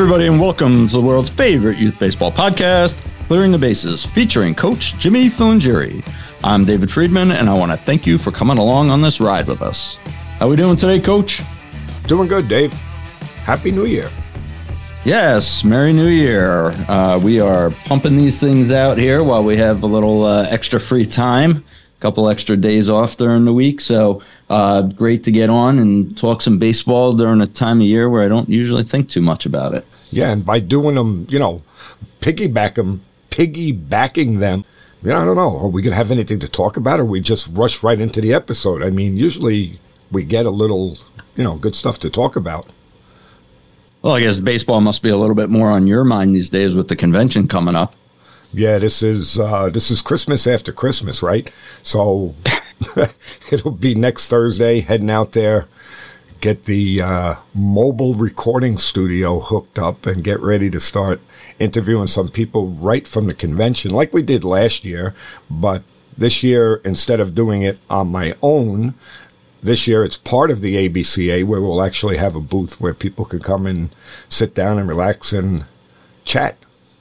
everybody, and welcome to the world's favorite youth baseball podcast, Clearing the Bases, featuring Coach Jimmy Filingeri. I'm David Friedman, and I want to thank you for coming along on this ride with us. How we doing today, Coach? Doing good, Dave. Happy New Year. Yes, Merry New Year. We are pumping these things out here while we have a little extra free time, a couple extra days off during the week. So great to get on and talk some baseball during a time of year where I don't usually think too much about it. Yeah, and by doing them, piggybacking them, I don't know, are we going to have anything to talk about, or we just rush right into the episode? I mean, usually we get a little, good stuff to talk about. Well, I guess baseball must be a little bit more on your mind these days with the convention coming up. Yeah, this is Christmas after Christmas, right? So it'll be next Thursday, heading out there, get the mobile recording studio hooked up and get ready to start interviewing some people right from the convention like we did last year. But this year, instead of doing it on my own, this year it's part of the ABCA, where we'll actually have a booth where people can come and sit down and relax and chat.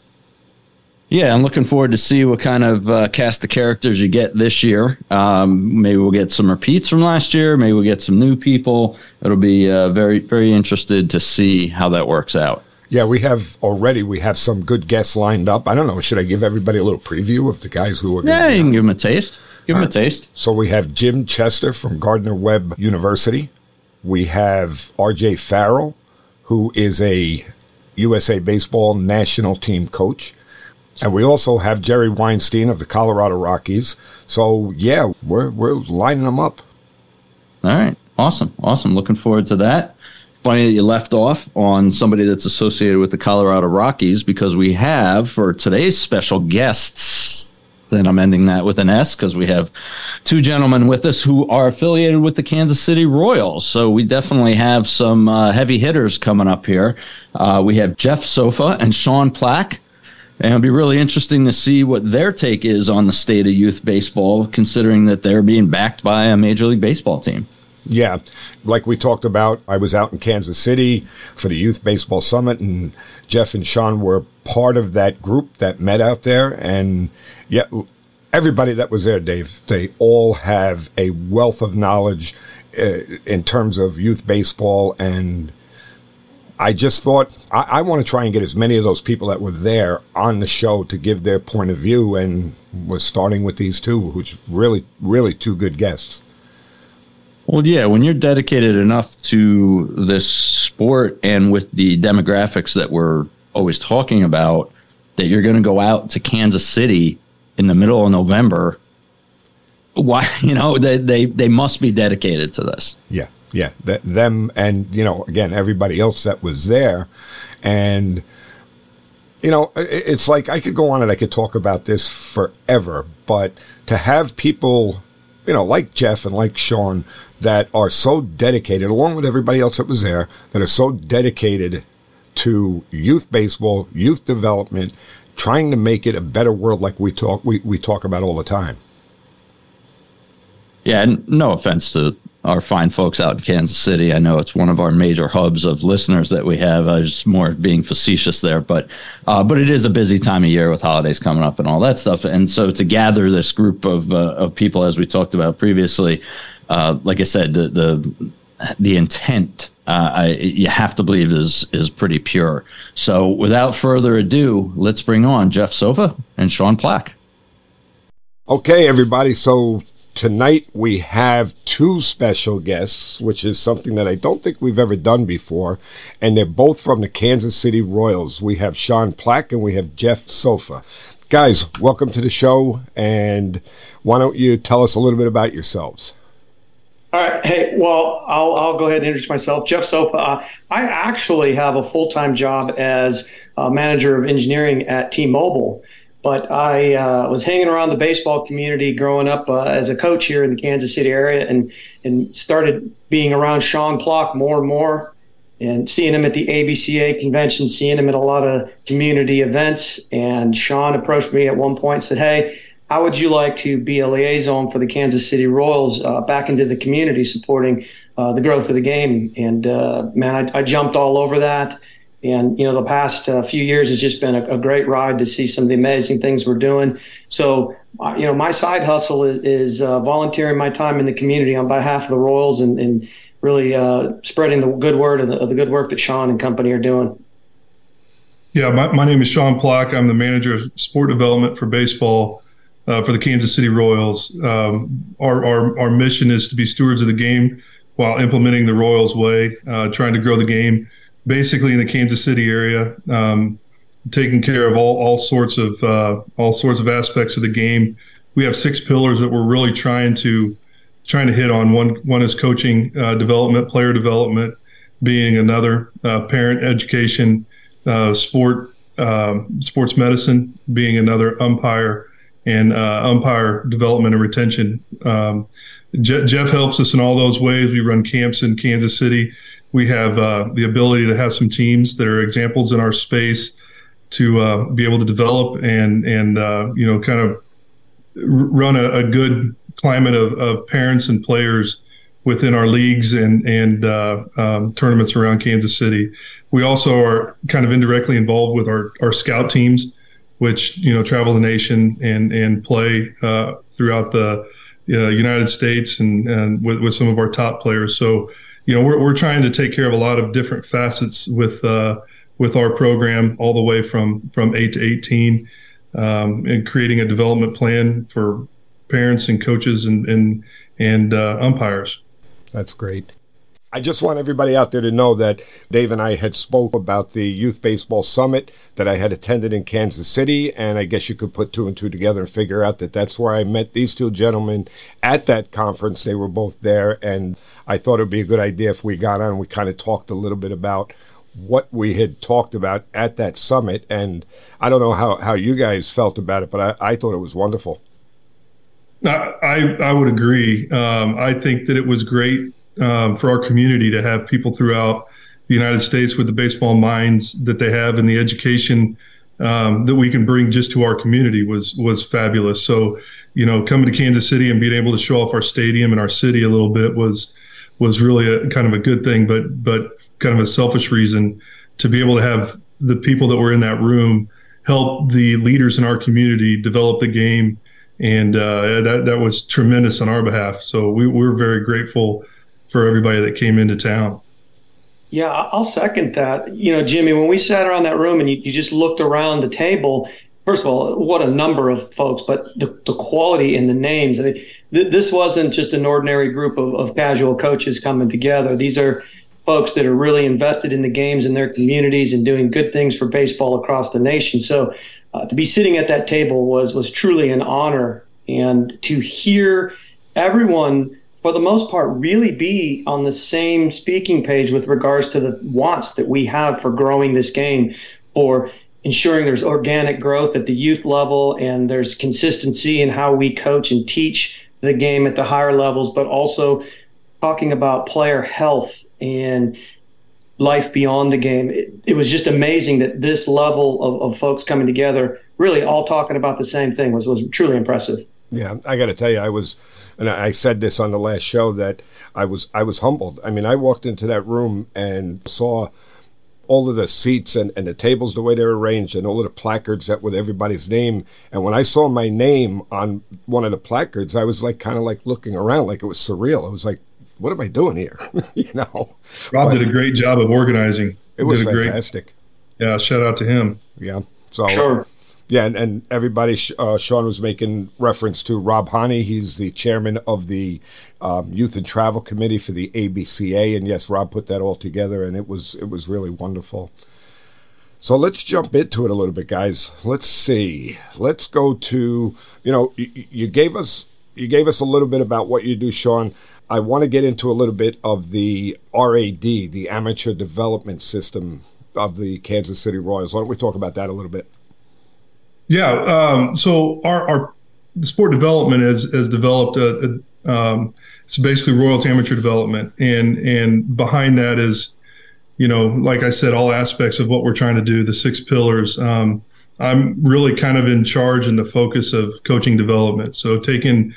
Yeah, I'm looking forward to see what kind of cast of characters you get this year. Maybe we'll get some repeats from last year. Maybe we'll get some new people. It'll be very, very interested to see how that works out. Yeah, we have some good guests lined up. I don't know, should I give everybody a little preview of the guys who are going to be on? Yeah, you can give them a taste. Give them a taste. So we have Jim Chester from Gardner-Webb University. We have R.J. Farrell, who is a USA Baseball national team coach. And we also have Jerry Weinstein of the Colorado Rockies. So, yeah, we're lining them up. All right. Awesome. Looking forward to that. Funny that you left off on somebody that's associated with the Colorado Rockies, because we have, for today's special guests, then I'm ending that with an S, because we have two gentlemen with us who are affiliated with the Kansas City Royals. So we definitely have some heavy hitters coming up here. We have Jeff Sofa and Sean Plack. And it'll be really interesting to see what their take is on the state of youth baseball, considering that they're being backed by a Major League Baseball team. Yeah, like we talked about, I was out in Kansas City for the Youth Baseball Summit, and Jeff and Sean were part of that group that met out there. And yeah, everybody that was there, Dave, they all have a wealth of knowledge in terms of youth baseball. And I just thought I want to try and get as many of those people that were there on the show to give their point of view, and we're starting with these two, which really, really two good guests. Well, yeah, when you're dedicated enough to this sport and with the demographics that we're always talking about, that you're going to go out to Kansas City in the middle of November, why, they must be dedicated to this. Yeah. Yeah, them and, again, everybody else that was there. And, it's like I could go on and I could talk about this forever, but to have people, like Jeff and like Sean, that are so dedicated, along with everybody else that was there, that are so dedicated to youth baseball, youth development, trying to make it a better world like we talk about all the time. Yeah, and no offense to our fine folks out in Kansas City. I know it's one of our major hubs of listeners that we have. I was more being facetious there, but it is a busy time of year with holidays coming up and all that stuff. And so to gather this group of people, as we talked about previously, like I said, the intent, you have to believe is pretty pure. So without further ado, let's bring on Jeff Sofa and Sean Plack. Okay, everybody. So tonight we have two special guests, which is something that I don't think we've ever done before, and they're both from the Kansas City Royals. We have Sean Plack and we have Jeff Sofa. Guys, welcome to the show, and why don't you tell us a little bit about yourselves? All right. Hey, well, I'll go ahead and introduce myself. Jeff Sofa. I actually have a full-time job as manager of engineering at T-Mobile. But I was hanging around the baseball community growing up as a coach here in the Kansas City area, and started being around Sean Plack more and more, and seeing him at the ABCA convention, seeing him at a lot of community events. And Sean approached me at one point and said, "Hey, how would you like to be a liaison for the Kansas City Royals back into the community, supporting the growth of the game?" And man, I jumped all over that. And, the past few years has just been a great ride to see some of the amazing things we're doing. So, my side hustle is volunteering my time in the community on behalf of the Royals and really spreading the good word of the good work that Sean and company are doing. Yeah, my name is Sean Plack. I'm the manager of sport development for baseball for the Kansas City Royals. Our mission is to be stewards of the game while implementing the Royals way, trying to grow the game basically in the Kansas City area, taking care of all sorts of aspects of the game. We have 6 pillars that we're really trying to hit on. One is coaching development, player development being another, parent education, sports medicine being another, umpire, and umpire development and retention. Jeff helps us in all those ways. We run camps in Kansas City. We have the ability to have some teams that are examples in our space to be able to develop and kind of run a good climate of parents and players within our leagues and tournaments around Kansas City. We also are kind of indirectly involved with our scout teams, which travel the nation and play throughout the United States and with some of our top players. So we're trying to take care of a lot of different facets with our program, all the way from 8 to 18, and creating a development plan for parents and coaches and umpires. That's great. I just want everybody out there to know that Dave and I had spoke about the Youth Baseball Summit that I had attended in Kansas City, and I guess you could put 2 and 2 together and figure out that that's where I met these 2 gentlemen at that conference. They were both there, and I thought it would be a good idea if we got on and we kind of talked a little bit about what we had talked about at that summit. And I don't know how you guys felt about it, but I thought it was wonderful. I would agree. I think that it was great for our community to have people throughout the United States with the baseball minds that they have, and the education that we can bring just to our community was fabulous. So, coming to Kansas City and being able to show off our stadium and our city a little bit was really a kind of a good thing, but kind of a selfish reason to be able to have the people that were in that room help the leaders in our community develop the game. And that was tremendous on our behalf. So we're very grateful for everybody that came into town. Yeah, I'll second that. Jimmy, when we sat around that room and you just looked around the table, first of all, what a number of folks, but the quality in the names. I mean, this wasn't just an ordinary group of casual coaches coming together. These are folks that are really invested in the games in their communities and doing good things for baseball across the nation. So to be sitting at that table was truly an honor. And to hear everyone, for the most part, really be on the same speaking page with regards to the wants that we have for growing this game, for ensuring there's organic growth at the youth level and there's consistency in how we coach and teach the game at the higher levels, but also talking about player health and life beyond the game. It was just amazing that this level of folks coming together, really all talking about the same thing, was truly impressive. Yeah, I got to tell you, and I said this on the last show, that I was humbled. I mean, I walked into that room and saw all of the seats and the tables, the way they're arranged, and all of the placards that with everybody's name. And when I saw my name on one of the placards, I was kind of looking around, like it was surreal. I was like, what am I doing here? Rob did a great job of organizing. It was fantastic. Yeah, shout out to him. Yeah. So, sure. Yeah, and everybody, Sean was making reference to Rob Haney. He's the chairman of the Youth and Travel Committee for the ABCA. And yes, Rob put that all together, and it was really wonderful. So let's jump into it a little bit, guys. Let's see. Let's go to, you gave us a little bit about what you do, Sean. I want to get into a little bit of the RAD, the Amateur Development System of the Kansas City Royals. Why don't we talk about that a little bit? Yeah. So our sport development has developed it's basically Royals Amateur Development, and behind that is, like I said, all aspects of what we're trying to do, the 6 pillars. I'm really kind of in charge and the focus of coaching development. So taking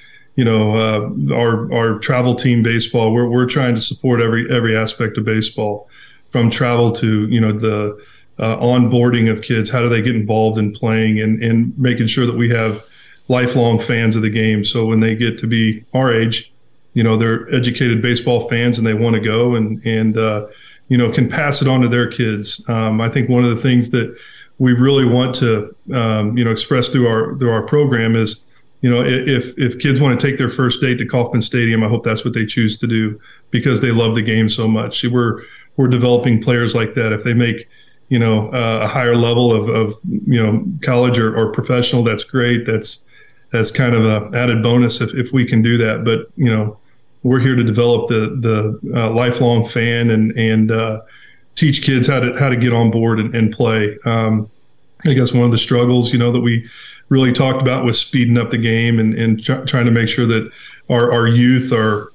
our travel team baseball, we're trying to support every aspect of baseball, from travel to onboarding of kids. How do they get involved in playing, and making sure that we have lifelong fans of the game. So when they get to be our age, they're educated baseball fans and they want to go and can pass it on to their kids. I think one of the things that we really want to, express through our program is, if kids want to take their first date to Kauffman Stadium, I hope that's what they choose to do because they love the game so much. We're developing players like that. If they make, a higher level of college or professional, that's great. That's kind of an added bonus if we can do that. But, we're here to develop the lifelong fan and teach kids how to get on board and play. I guess one of the struggles, that we really talked about was speeding up the game and trying to make sure that our youth are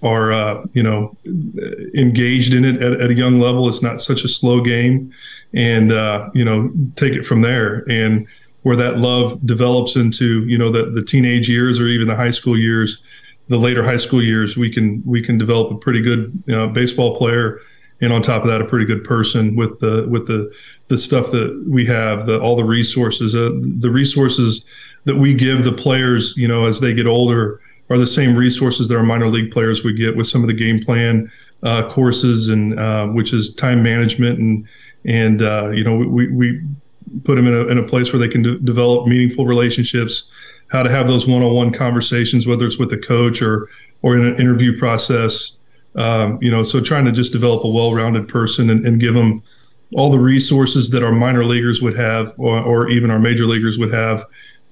engaged in it at a young level. It's not such a slow game, and take it from there. And where that love develops into the teenage years or even the high school years, the later high school years, we can develop a pretty good baseball player, and on top of that, a pretty good person with the stuff that we have, all the resources that we give the players, as they get older, are the same resources that our minor league players would get with some of the game plan courses and which is time management and we put them in a place where they can develop meaningful relationships, how to have those one-on-one conversations, whether it's with the coach or in an interview process. So trying to just develop a well-rounded person and give them all the resources that our minor leaguers would have or even our major leaguers would have,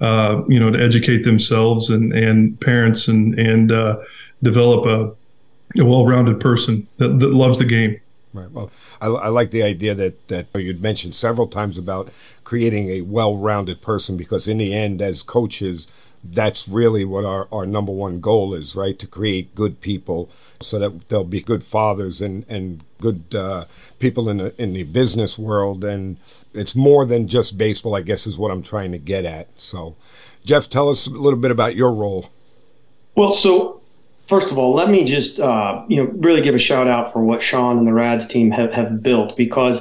to educate themselves and parents and develop a well-rounded person that loves the game. Right. Well, I like the idea that you'd mentioned several times about creating a well-rounded person, because in the end, as coaches, that's really what our number one goal is, right? To create good people so that they'll be good fathers and good people in the business world. And it's more than just baseball, I guess, is what I'm trying to get at. So, Jeff, tell us a little bit about your role. Well, so first of all, let me just really give a shout out for what Sean and the Rads team have built, because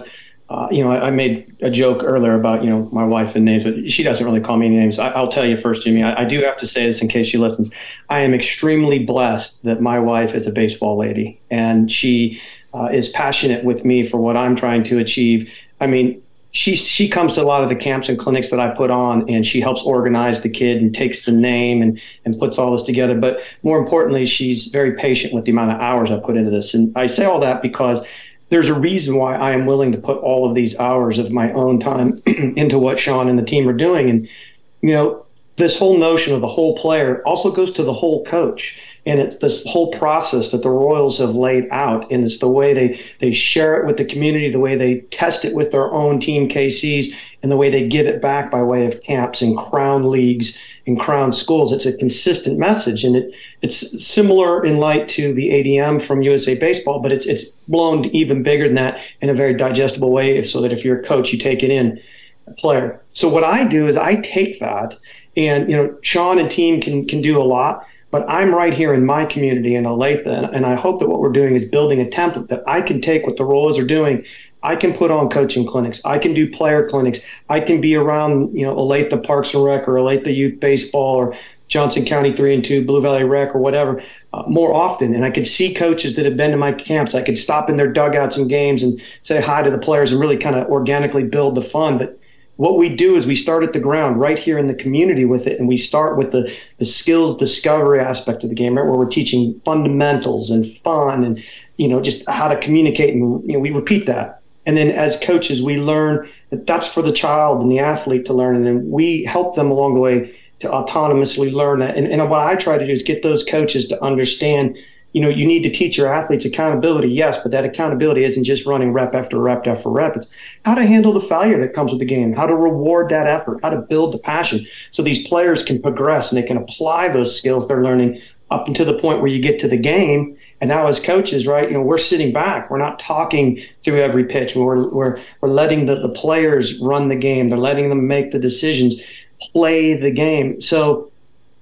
I made a joke earlier about my wife and names, but she doesn't really call me any names. I'll tell you first, Jimmy. I do have to say this in case she listens. I am extremely blessed that my wife is a baseball lady, and she is passionate with me for what I'm trying to achieve. I mean, she comes to a lot of the camps and clinics that I put on, and she helps organize the kid and takes the name and puts all this together. But more importantly, she's very patient with the amount of hours I put into this. And I say all that because there's a reason why I am willing to put all of these hours of my own time into what Sean and the team are doing. And, this whole notion of the whole player also goes to the whole coach. And it's this whole process that the Royals have laid out. And it's the way they share it with the community, the way they test it with their own team KCs, and the way they give it back by way of camps and crown leagues and crown schools. It's a consistent message. And it's similar in light to the ADM from USA Baseball, but it's blown even bigger than that in a very digestible way, so that if you're a coach, you take it in a player. So what I do is I take that, and Sean and team can do a lot, but I'm right here in my community in Olathe, and I hope that what we're doing is building a template that I can take what the Royals are doing. I can put on coaching clinics. I can do player clinics. I can be around, Olathe Parks and Rec or Olathe Youth Baseball or Johnson County 3 and 2, Blue Valley Rec or whatever more often. And I could see coaches that have been to my camps. I could stop in their dugouts and games and say hi to the players and really kind of organically build the fun. But what we do is we start at the ground right here in the community with it, and we start with the skills discovery aspect of the game, right, where we're teaching fundamentals and fun and just how to communicate, and we repeat that. And then as coaches, we learn that that's for the child and the athlete to learn, and then we help them along the way to autonomously learn that. And what I try to do is get those coaches to understand, you need to teach your athletes accountability, yes, but that accountability isn't just running rep after rep after rep. It's how to handle the failure that comes with the game, how to reward that effort, how to build the passion so these players can progress and they can apply those skills they're learning up until the point where you get to the game. And now as coaches, right, we're sitting back. We're not talking through every pitch. We're letting the players run the game. They're letting them make the decisions, play the game. So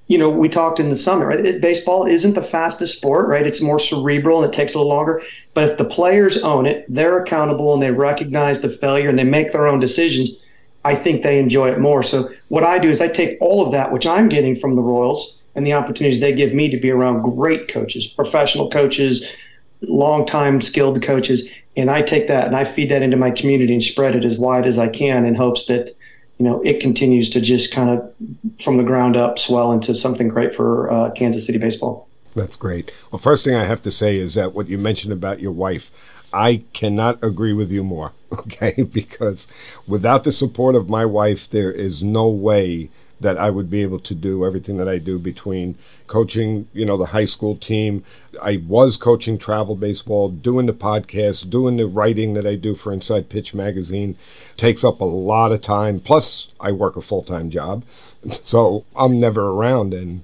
we talked in the summit, right? Baseball isn't the fastest sport, right? It's more cerebral and it takes a little longer. But if the players own it, they're accountable and they recognize the failure and they make their own decisions, I think they enjoy it more. So what I do is I take all of that, which I'm getting from the Royals, and the opportunities they give me to be around great coaches, professional coaches, long-time skilled coaches, and I take that and I feed that into my community and spread it as wide as I can in hopes that it continues to just kind of from the ground up swell into something great for Kansas City baseball. That's great. Well, first thing I have to say is that what you mentioned about your wife, I cannot agree with you more, okay? Because without the support of my wife, there is no way that I would be able to do everything that I do between coaching, the high school team. I was coaching travel baseball, doing the podcast, doing the writing that I do for Inside Pitch magazine. Takes up a lot of time. Plus, I work a full-time job, so I'm never around. And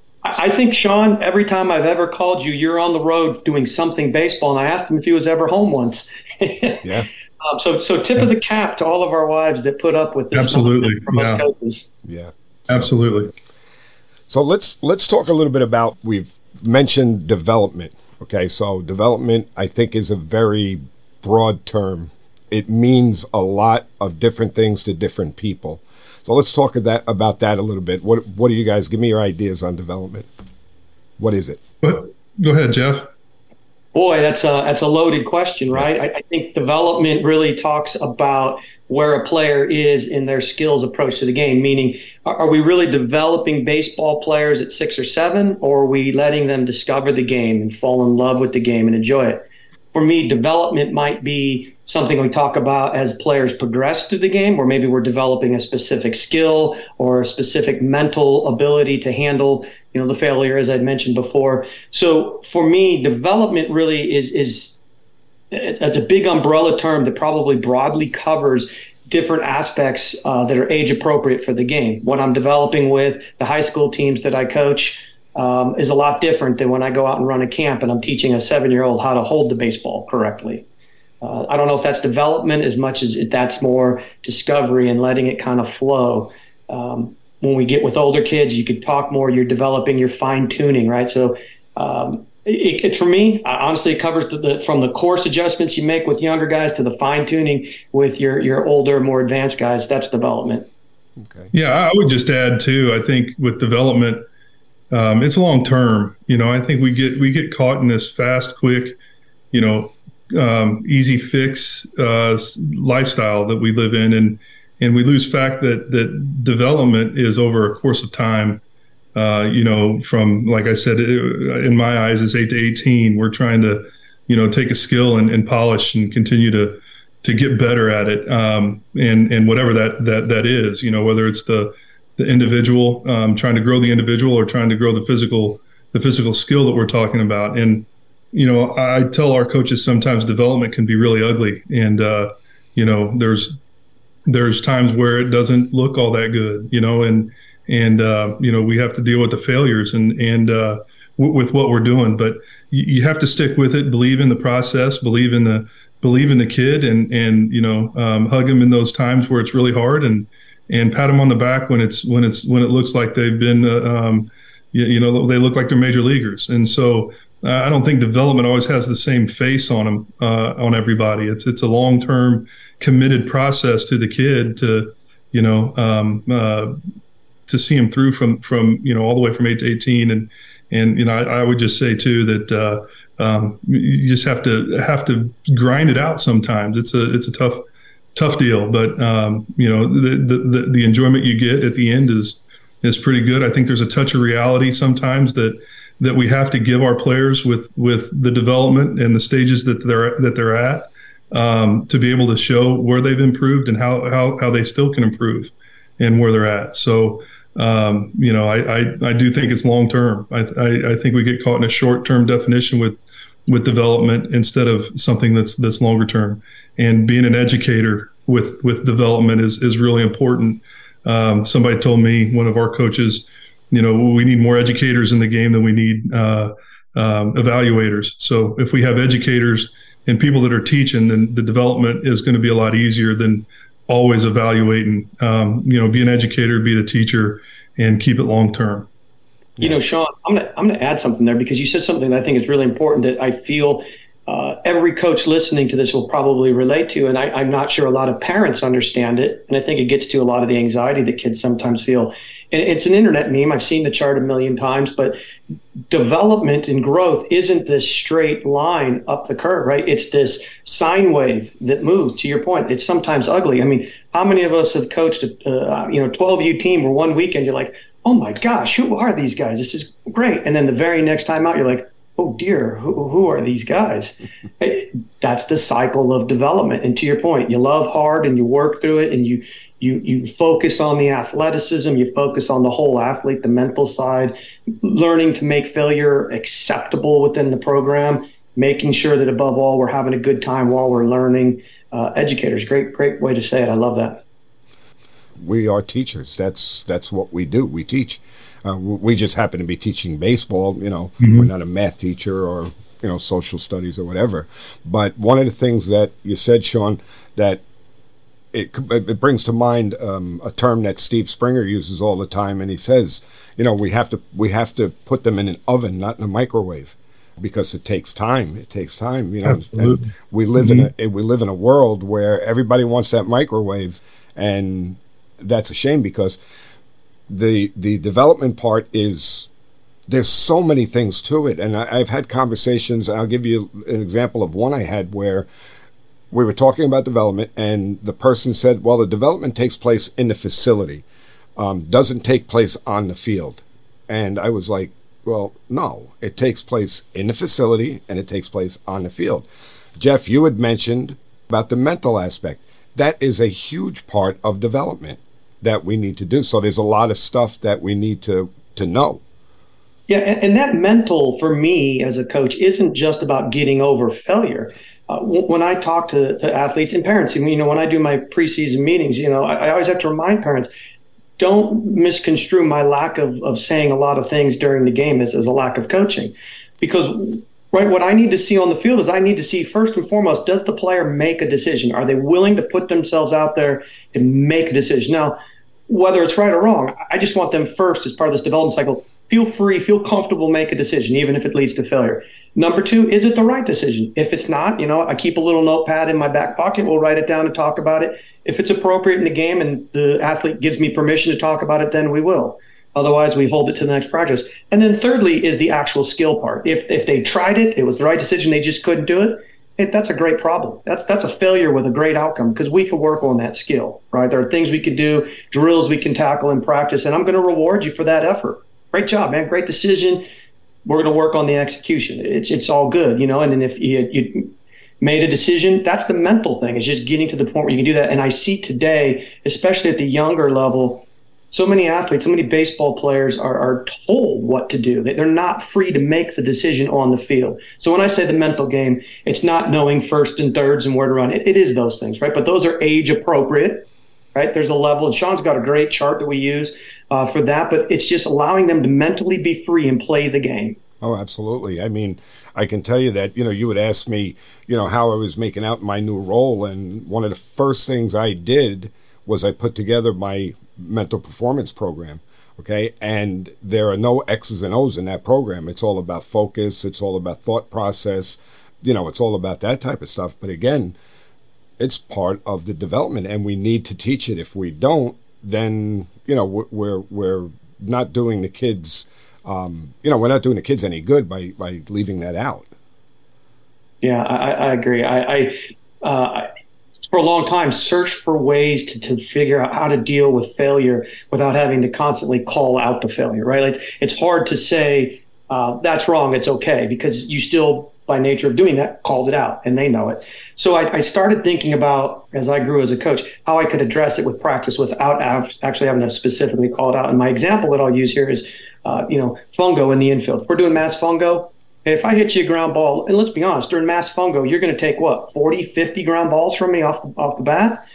I think, Sean, every time I've ever called you, you're on the road doing something baseball, and I asked him if he was ever home once. Yeah. So tip of the cap to all of our wives that put up with this. Absolutely. From us coaches. Yeah. Absolutely. So let's talk a little bit about, we've mentioned development. Okay, so development, I think, is a very broad term. It means a lot of different things to different people. So let's talk about that a little bit. What do you guys, give me your ideas on development? What is it? Go ahead, Jeff. Boy, that's a loaded question, right? I think development really talks about where a player is in their skills approach to the game, meaning are we really developing baseball players at 6 or 7, or are we letting them discover the game and fall in love with the game and enjoy it? For me, development might be something we talk about as players progress through the game, or maybe we're developing a specific skill or a specific mental ability to handle the failure, as I'd mentioned before. So for me, development really is it's a big umbrella term that probably broadly covers different aspects that are age appropriate for the game. What I'm developing with the high school teams that I coach is a lot different than when I go out and run a camp and I'm teaching a 7-year-old how to hold the baseball correctly. I don't know if that's development as much as that's more discovery and letting it kind of flow. When we get with older kids, you could talk more. You're developing, you're fine tuning, right? So for me, honestly, it covers from the course adjustments you make with younger guys to the fine tuning with your older, more advanced guys. That's development. Okay. Yeah, I would just add too. I think with development, it's long term. I think we get caught in this fast, quick, easy fix lifestyle that we live in, and we lose fact that development is over a course of time. From, like I said, in my eyes, it's 8 to 18. We're trying to, take a skill and polish and continue to get better at it. And whatever that is, whether it's the individual, trying to grow the individual, or trying to grow the physical skill that we're talking about. And, I tell our coaches sometimes development can be really ugly. And, there's times where it doesn't look all that good, and we have to deal with the failures and with what we're doing. But you have to stick with it, believe in the process, believe in the kid, and hug him in those times where it's really hard, and pat them on the back when it looks like they've been, they look like they're major leaguers. And so I don't think development always has the same face on them, on everybody. It's a long-term committed process to the kid to see him through from all the way from 8 to 18. And I would just say too that you just have to grind it out sometimes. It's a tough deal, but the enjoyment you get at the end is pretty good. I think there's a touch of reality sometimes that we have to give our players with the development and the stages that they're at, to be able to show where they've improved and how they still can improve and where they're at. So, I do think it's long term. I think we get caught in a short term definition with development instead of something that's longer term. And being an educator with development is really important. Somebody told me, one of our coaches, we need more educators in the game than we need evaluators. So if we have educators and people that are teaching, then the development is going to be a lot easier than always evaluating. Be an educator, be a teacher, and keep it long term. You know, Sean, I'm gonna add something there, because you said something that I think is really important that I feel every coach listening to this will probably relate to, and I'm not sure a lot of parents understand it, and I think it gets to a lot of the anxiety that kids sometimes feel. And it's an internet meme. I've seen the chart a million times, but development and growth isn't this straight line up the curve, right? It's this sine wave that moves. To your point, it's sometimes ugly. I mean, how many of us have coached a 12U team where one weekend you're like, oh my gosh, who are these guys? This is great. And then the very next time out, you're like, oh dear, who are these guys? That's the cycle of development. And to your point, you love hard and you work through it, and you focus on the athleticism, you focus on the whole athlete, the mental side, learning to make failure acceptable within the program, making sure that above all we're having a good time while we're learning. Educators, great way to say it. I love that. We are teachers. That's what we do. We teach. We just happen to be teaching baseball. You know, we're not a math teacher or social studies or whatever. But one of the things that you said, Sean, that it brings to mind a term that Steve Springer uses all the time, and he says, we have to put them in an oven, not in a microwave, because it takes time. It takes time. And we live in a world where everybody wants that microwave, and that's a shame, because the development part is, there's so many things to it. And I've had conversations. I'll give you an example of one I had where we were talking about development, and the person said, well, the development takes place in the facility, doesn't take place on the field. And I was like, well, no, it takes place in the facility and it takes place on the field. Jeff, you had mentioned about the mental aspect. That is a huge part of development that we need to do. So there's a lot of stuff that we need to know. Yeah, and that mental, for me as a coach, isn't just about getting over failure. When I talk to athletes and parents, when I do my preseason meetings, I always have to remind parents, don't misconstrue my lack of saying a lot of things during the game as a lack of coaching. Because right, what I need to see on the field is I need to see, first and foremost, does the player make a decision? Are they willing to put themselves out there and make a decision? Now, whether it's right or wrong, I just want them first, as part of this development cycle, feel free, feel comfortable, make a decision, even if it leads to failure. Number two, is it the right decision? If it's not, I keep a little notepad in my back pocket. We'll write it down and talk about it. If it's appropriate in the game and the athlete gives me permission to talk about it, then we will. Otherwise, we hold it to the next practice. And then thirdly is the actual skill part. If they tried it, it was the right decision, they just couldn't do it, that's a great problem. That's a failure with a great outcome, because we can work on that skill, right? There are things we can do, drills we can tackle in practice, and I'm going to reward you for that effort. Great job, man. Great decision. We're going to work on the execution. It's all good, And then if you made a decision, that's the mental thing. It's just getting to the point where you can do that. And I see today, especially at the younger level, so many athletes, so many baseball players are told what to do. They're not free to make the decision on the field. So when I say the mental game, it's not knowing first and thirds and where to run. It is those things, right? But those are age appropriate, right? There's a level, and Sean's got a great chart that we use for that, but it's just allowing them to mentally be free and play the game. Oh, absolutely. I mean, I can tell you that, you would ask me, how I was making out my new role. And one of the first things I did was I put together my mental performance program. Okay. And there are no X's and O's in that program. It's all about focus. It's all about thought process. It's all about that type of stuff. But again, it's part of the development, and we need to teach it. If we don't, then, we're not doing the kids we're not doing the kids any good by leaving that out. Yeah, I agree. I for a long time searched for ways to figure out how to deal with failure without having to constantly call out the failure, right? It's hard to say that's wrong, it's okay, because you still, by nature of doing that, called it out, and they know it. So I started thinking about, as I grew as a coach, how I could address it with practice without actually having to specifically call it out. And my example that I'll use here is fungo in the infield. If we're doing mass fungo, if I hit you a ground ball, and let's be honest, during mass fungo, you're going to take 40, 50 ground balls from me off the bat.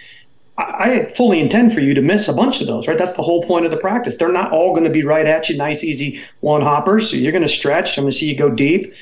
I fully intend for you to miss a bunch of those, right? That's the whole point of the practice. They're not all going to be right at you, nice, easy one hoppers. So you're going to stretch. I'm going to see you go deep.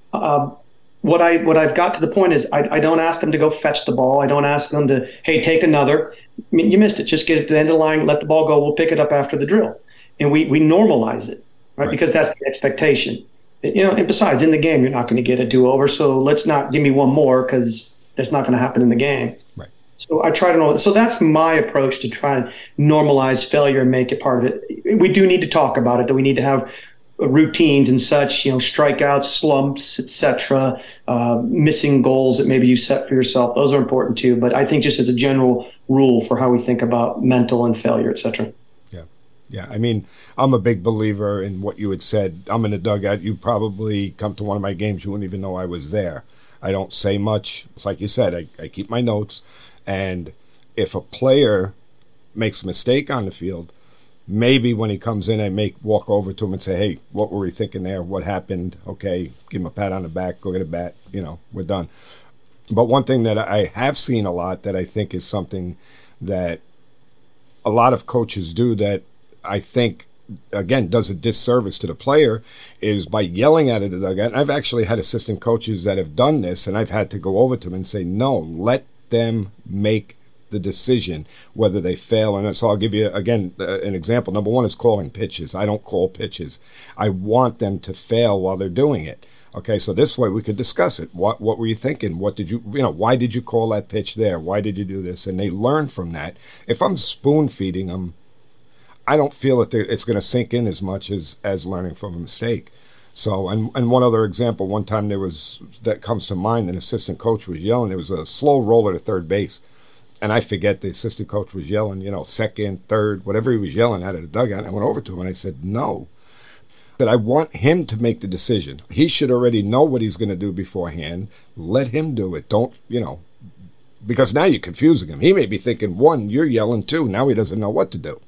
What I've got to the point is I don't ask them to go fetch the ball. I don't ask them to, hey, take another. I mean, you missed it. Just get it to the end of the line, let the ball go. We'll pick it up after the drill. And we normalize it. right? Because that's the expectation. And besides, in the game, you're not going to get a do-over. So let's not give me one more, because that's not going to happen in the game. Right. So I try to know. So that's my approach to try and normalize failure and make it part of it. We do need to talk about it, that we need to have routines and such, strikeouts, slumps, etc., missing goals that maybe you set for yourself. Those are important too. But I think just as a general rule for how we think about mental and failure, etc. Yeah, I mean, I'm a big believer in what you had said. I'm in the dugout. You probably come to one of my games, you wouldn't even know I was there. I don't say much. It's like you said, I keep my notes. And if a player makes a mistake on the field, maybe when he comes in, I may walk over to him and say, hey, what were we thinking there? What happened? Okay, give him a pat on the back, go get a bat, we're done. But one thing that I have seen a lot that I think is something that a lot of coaches do that I think, again, does a disservice to the player is by yelling at it. And I've actually had assistant coaches that have done this, and I've had to go over to them and say, no, let them make the decision whether they fail. And so I'll give you, again, an example. Number one is calling pitches. I don't call pitches. I want them to fail while they're doing it. Okay, so this way we could discuss it. What were you thinking? What did you why did you call that pitch there? Why did you do this? And they learn from that. If I'm spoon feeding them, I don't feel that it's going to sink in as much as learning from a mistake. So, and one other example, one time that comes to mind, an assistant coach was yelling. There was a slow roller to third base. And I forget the assistant coach was yelling, second, third, whatever he was yelling out of the dugout. And I went over to him and I said, no. That I want him to make the decision. He should already know what he's going to do beforehand. Let him do it. Don't, because now you're confusing him. He may be thinking, one, you're yelling, two, now he doesn't know what to do.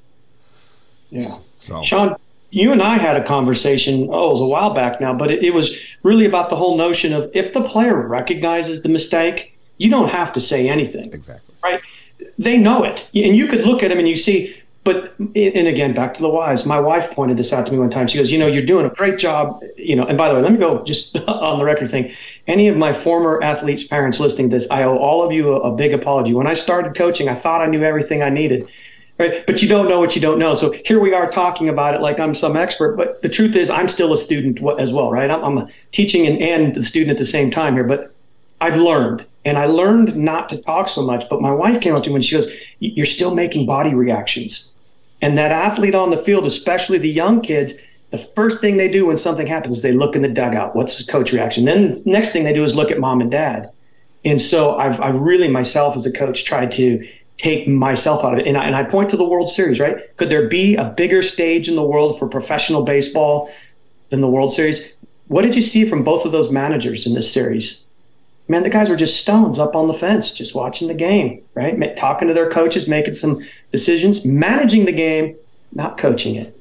Yeah. So, Sean, you and I had a conversation, it was a while back now, but it was really about the whole notion of if the player recognizes the mistake, you don't have to say anything. Exactly. Right? They know it. And you could look at them and you see, and again, back to the whys. My wife pointed this out to me one time. She goes, you're doing a great job, and by the way, let me go just on the record saying, any of my former athletes' parents listening to this, I owe all of you a big apology. When I started coaching, I thought I knew everything I needed. Right? But you don't know what you don't know. So here we are talking about it like I'm some expert, but the truth is I'm still a student as well, right? I'm teaching and the student at the same time here, but I've learned, and I learned not to talk so much. But my wife came up to me and she goes, you're still making body reactions. And that athlete on the field, especially the young kids, the first thing they do when something happens is they look in the dugout. What's his coach reaction? Then the next thing they do is look at mom and dad. And so I've really myself as a coach tried to take myself out of it. And I point to the World Series, right? Could there be a bigger stage in the world for professional baseball than the World Series? What did you see from both of those managers in this series? Man, the guys were just stones up on the fence, just watching the game, right? Talking to their coaches, making some decisions, managing the game, not coaching it.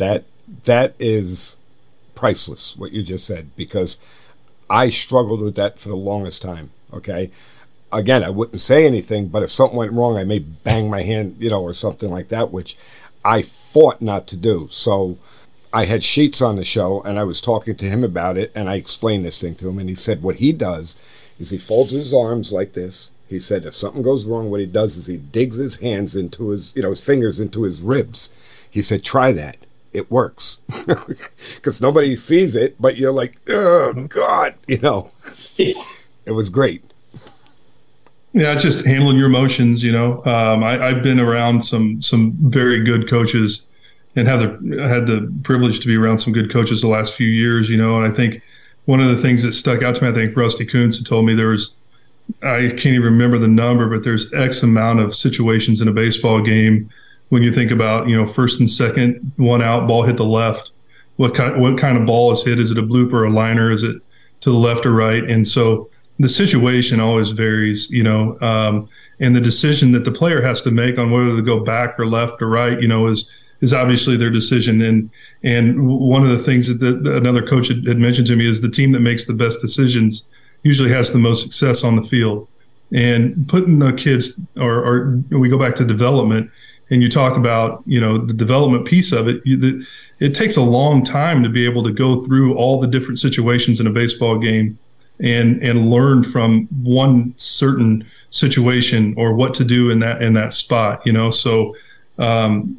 That is priceless, what you just said, because I struggled with that for the longest time, okay? Again, I wouldn't say anything, but if something went wrong, I may bang my hand, or something like that, which I fought not to do. So I had Sheets on the show, and I was talking to him about it, and I explained this thing to him, and he said what he does is he folds his arms like this. He said if something goes wrong, what he does is he digs his hands into his, his fingers into his ribs. He said, try that. It works. Because nobody sees it, but you're like, oh, God, It was great. Yeah, just handling your emotions. I've been around some very good coaches, and had the privilege to be around some good coaches the last few years. And I think one of the things that stuck out to me, I think Rusty Kuntz had told me I can't even remember the number, but there's X amount of situations in a baseball game when you think about first and second, one out, ball hit the left. What kind of ball is hit? Is it a blooper or a liner? Is it to the left or right? And so the situation always varies, and the decision that the player has to make on whether to go back or left or right, is obviously their decision. And one of the things that another coach had mentioned to me is the team that makes the best decisions usually has the most success on the field. And putting the kids, or we go back to development, and you talk about, the development piece of it, it takes a long time to be able to go through all the different situations in a baseball game and learn from one certain situation or what to do in that spot, So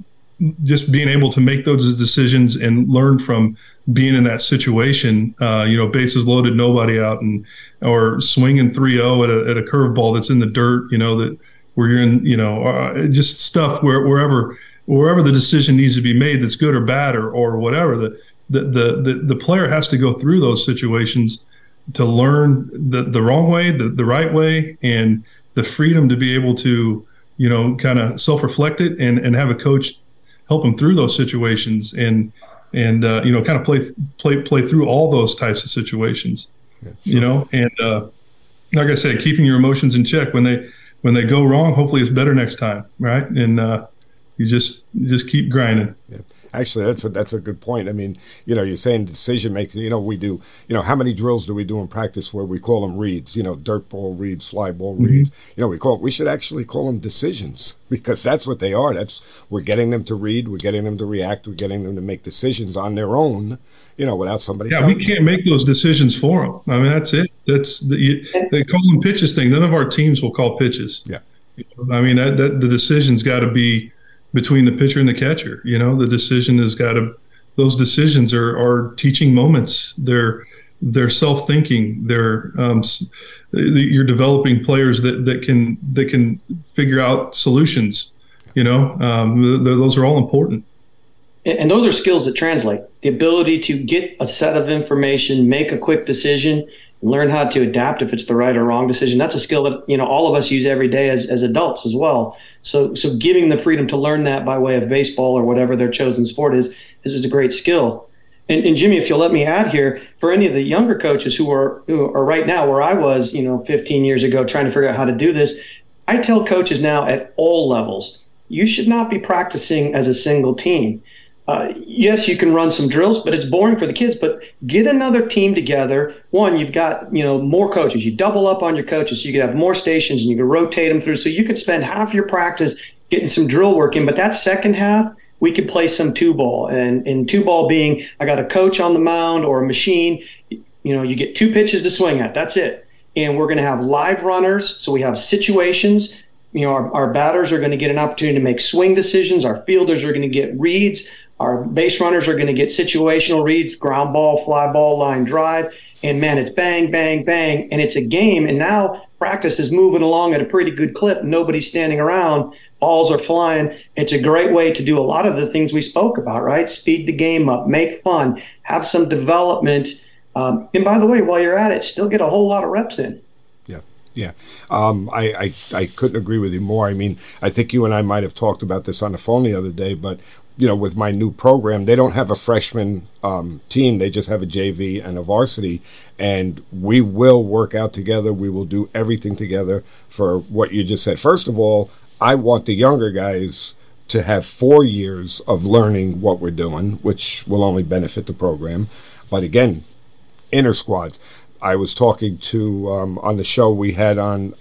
just being able to make those decisions and learn from being in that situation, bases loaded, nobody out, or swinging 3-0 at a curveball that's in the dirt, that where you're in, just stuff wherever the decision needs to be made that's good or bad or whatever. The player has to go through those situations to learn the wrong way, the right way, and the freedom to be able to, kind of self-reflect it and have a coach help them through those situations and kind of play through all those types of situations, and like I said, keeping your emotions in check when they go wrong. Hopefully it's better next time. Right. And you just keep grinding. Yeah. Actually, that's a good point. I mean, you're saying decision making. We do. How many drills do we do in practice where we call them reads? Dirt ball reads, fly ball reads. We should actually call them decisions, because that's what they are. We're getting them to read, we're getting them to react, we're getting them to make decisions on their own. Without somebody. Yeah, we can't make those decisions for them. I mean, that's it. They call them pitches thing. None of our teams will call pitches. Yeah. I mean, that the decision's got to be between the pitcher and the catcher. The decision has got to. Those decisions are teaching moments. They're self-thinking. You're developing players that can figure out solutions. Those are all important. And those are skills that translate. The ability to get a set of information, make a quick decision, and learn how to adapt if it's the right or wrong decision. That's a skill that all of us use every day as adults as well. So giving the freedom to learn that by way of baseball or whatever their chosen sport is a great skill. And Jimmy, if you'll let me add here, for any of the younger coaches who are right now where I was, 15 years ago trying to figure out how to do this, I tell coaches now at all levels, you should not be practicing as a single team. Yes, you can run some drills, but it's boring for the kids. But get another team together. One, you've got more coaches. You double up on your coaches, so you can have more stations and you can rotate them through. So you could spend half your practice getting some drill work in. But that second half, we could play some two-ball. And two-ball being, I got a coach on the mound or a machine. You get 2 pitches to swing at. That's it. And we're going to have live runners, so we have situations. Our batters are going to get an opportunity to make swing decisions. Our fielders are going to get reads. Our base runners are going to get situational reads, ground ball, fly ball, line drive. And, man, it's bang, bang, bang. And it's a game. And now practice is moving along at a pretty good clip. Nobody's standing around. Balls are flying. It's a great way to do a lot of the things we spoke about, right? Speed the game up, make fun, have some development. And, by the way, while you're at it, still get a whole lot of reps in. Yeah. I couldn't agree with you more. I mean, I think you and I might have talked about this on the phone the other day, but, with my new program, they don't have a freshman team. They just have a JV and a varsity, and we will work out together. We will do everything together for what you just said. First of all, I want the younger guys to have 4 years of learning what we're doing, which will only benefit the program. But again, inner squads. I was talking to, on the show we had on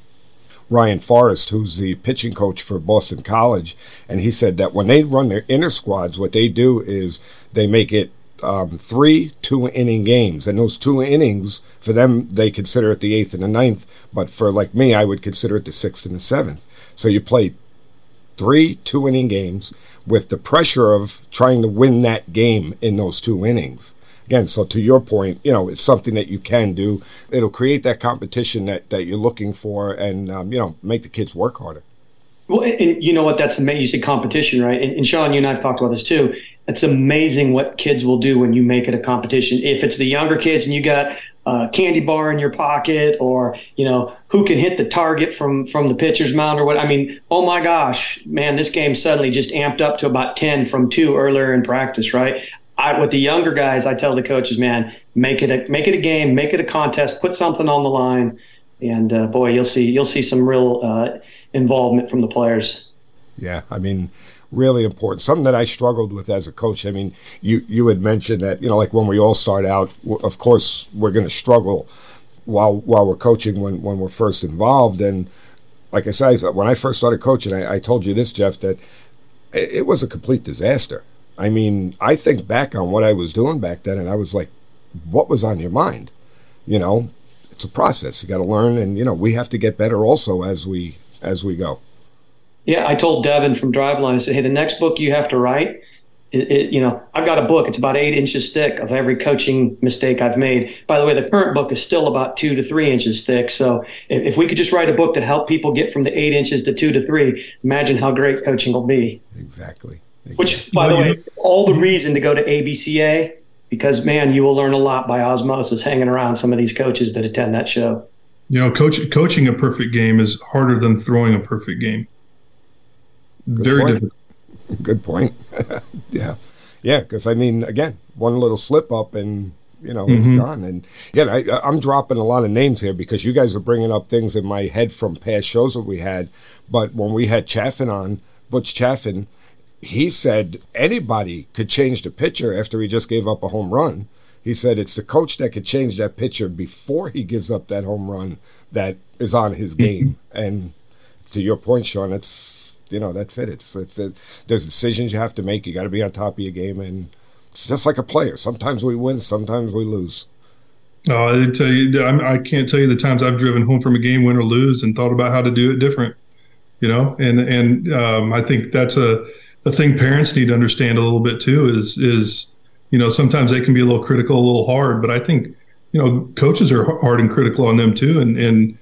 Ryan Forrest, who's the pitching coach for Boston College, and he said that when they run their inner squads, what they do is they make it 3 2-inning games. And those 2 innings, for them, they consider it the 8th and the 9th. But for like me, I would consider it the 6th and the 7th. So you play 3 2-inning games with the pressure of trying to win that game in those 2 innings. Again, so to your point, it's something that you can do. It'll create that competition that you're looking for and, make the kids work harder. Well, and you know what? That's amazing. You say competition, right? And Sean, you and I have talked about this too. It's amazing what kids will do when you make it a competition. If it's the younger kids and you got a candy bar in your pocket or, who can hit the target from the pitcher's mound or what. I mean, oh my gosh, man, this game suddenly just amped up to about 10 from 2 earlier in practice, right? With the younger guys, I tell the coaches, man, make it a game, make it a contest, put something on the line, and boy, you'll see some real involvement from the players. Yeah, I mean, really important. Something that I struggled with as a coach. I mean, you had mentioned that like when we all start out, of course we're going to struggle while we're coaching when we're first involved. And like I said, when I first started coaching, I told you this, Jeff, that it was a complete disaster. I mean, I think back on what I was doing back then, and I was like, what was on your mind? It's a process. You got to learn, and, we have to get better also as we go. Yeah, I told Devin from Driveline, I said, hey, the next book you have to write, I've got a book. It's about 8 inches thick of every coaching mistake I've made. By the way, the current book is still about 2 to 3 inches thick. So if we could just write a book to help people get from the 8 inches to 2 to 3, imagine how great coaching will be. Exactly. Which, by the way, all the reason to go to ABCA, because, man, you will learn a lot by osmosis hanging around some of these coaches that attend that show. Coaching a perfect game is harder than throwing a perfect game. Very difficult. Good point. Yeah. Yeah. Because, again, one little slip up and, it's gone. And, I'm dropping a lot of names here because you guys are bringing up things in my head from past shows that we had. But when we had Chaffin on, Butch Chaffin, he said anybody could change the pitcher after he just gave up a home run. He said it's the coach that could change that pitcher before he gives up that home run that is on his game. And to your point, Sean, that's it. There's decisions you have to make. You got to be on top of your game, and it's just like a player. Sometimes we win, sometimes we lose. I tell you, I can't tell you the times I've driven home from a game, win or lose, and thought about how to do it different. And I think that's a thing parents need to understand a little bit too. Is sometimes they can be a little critical, a little hard, but I think coaches are hard and critical on them too, and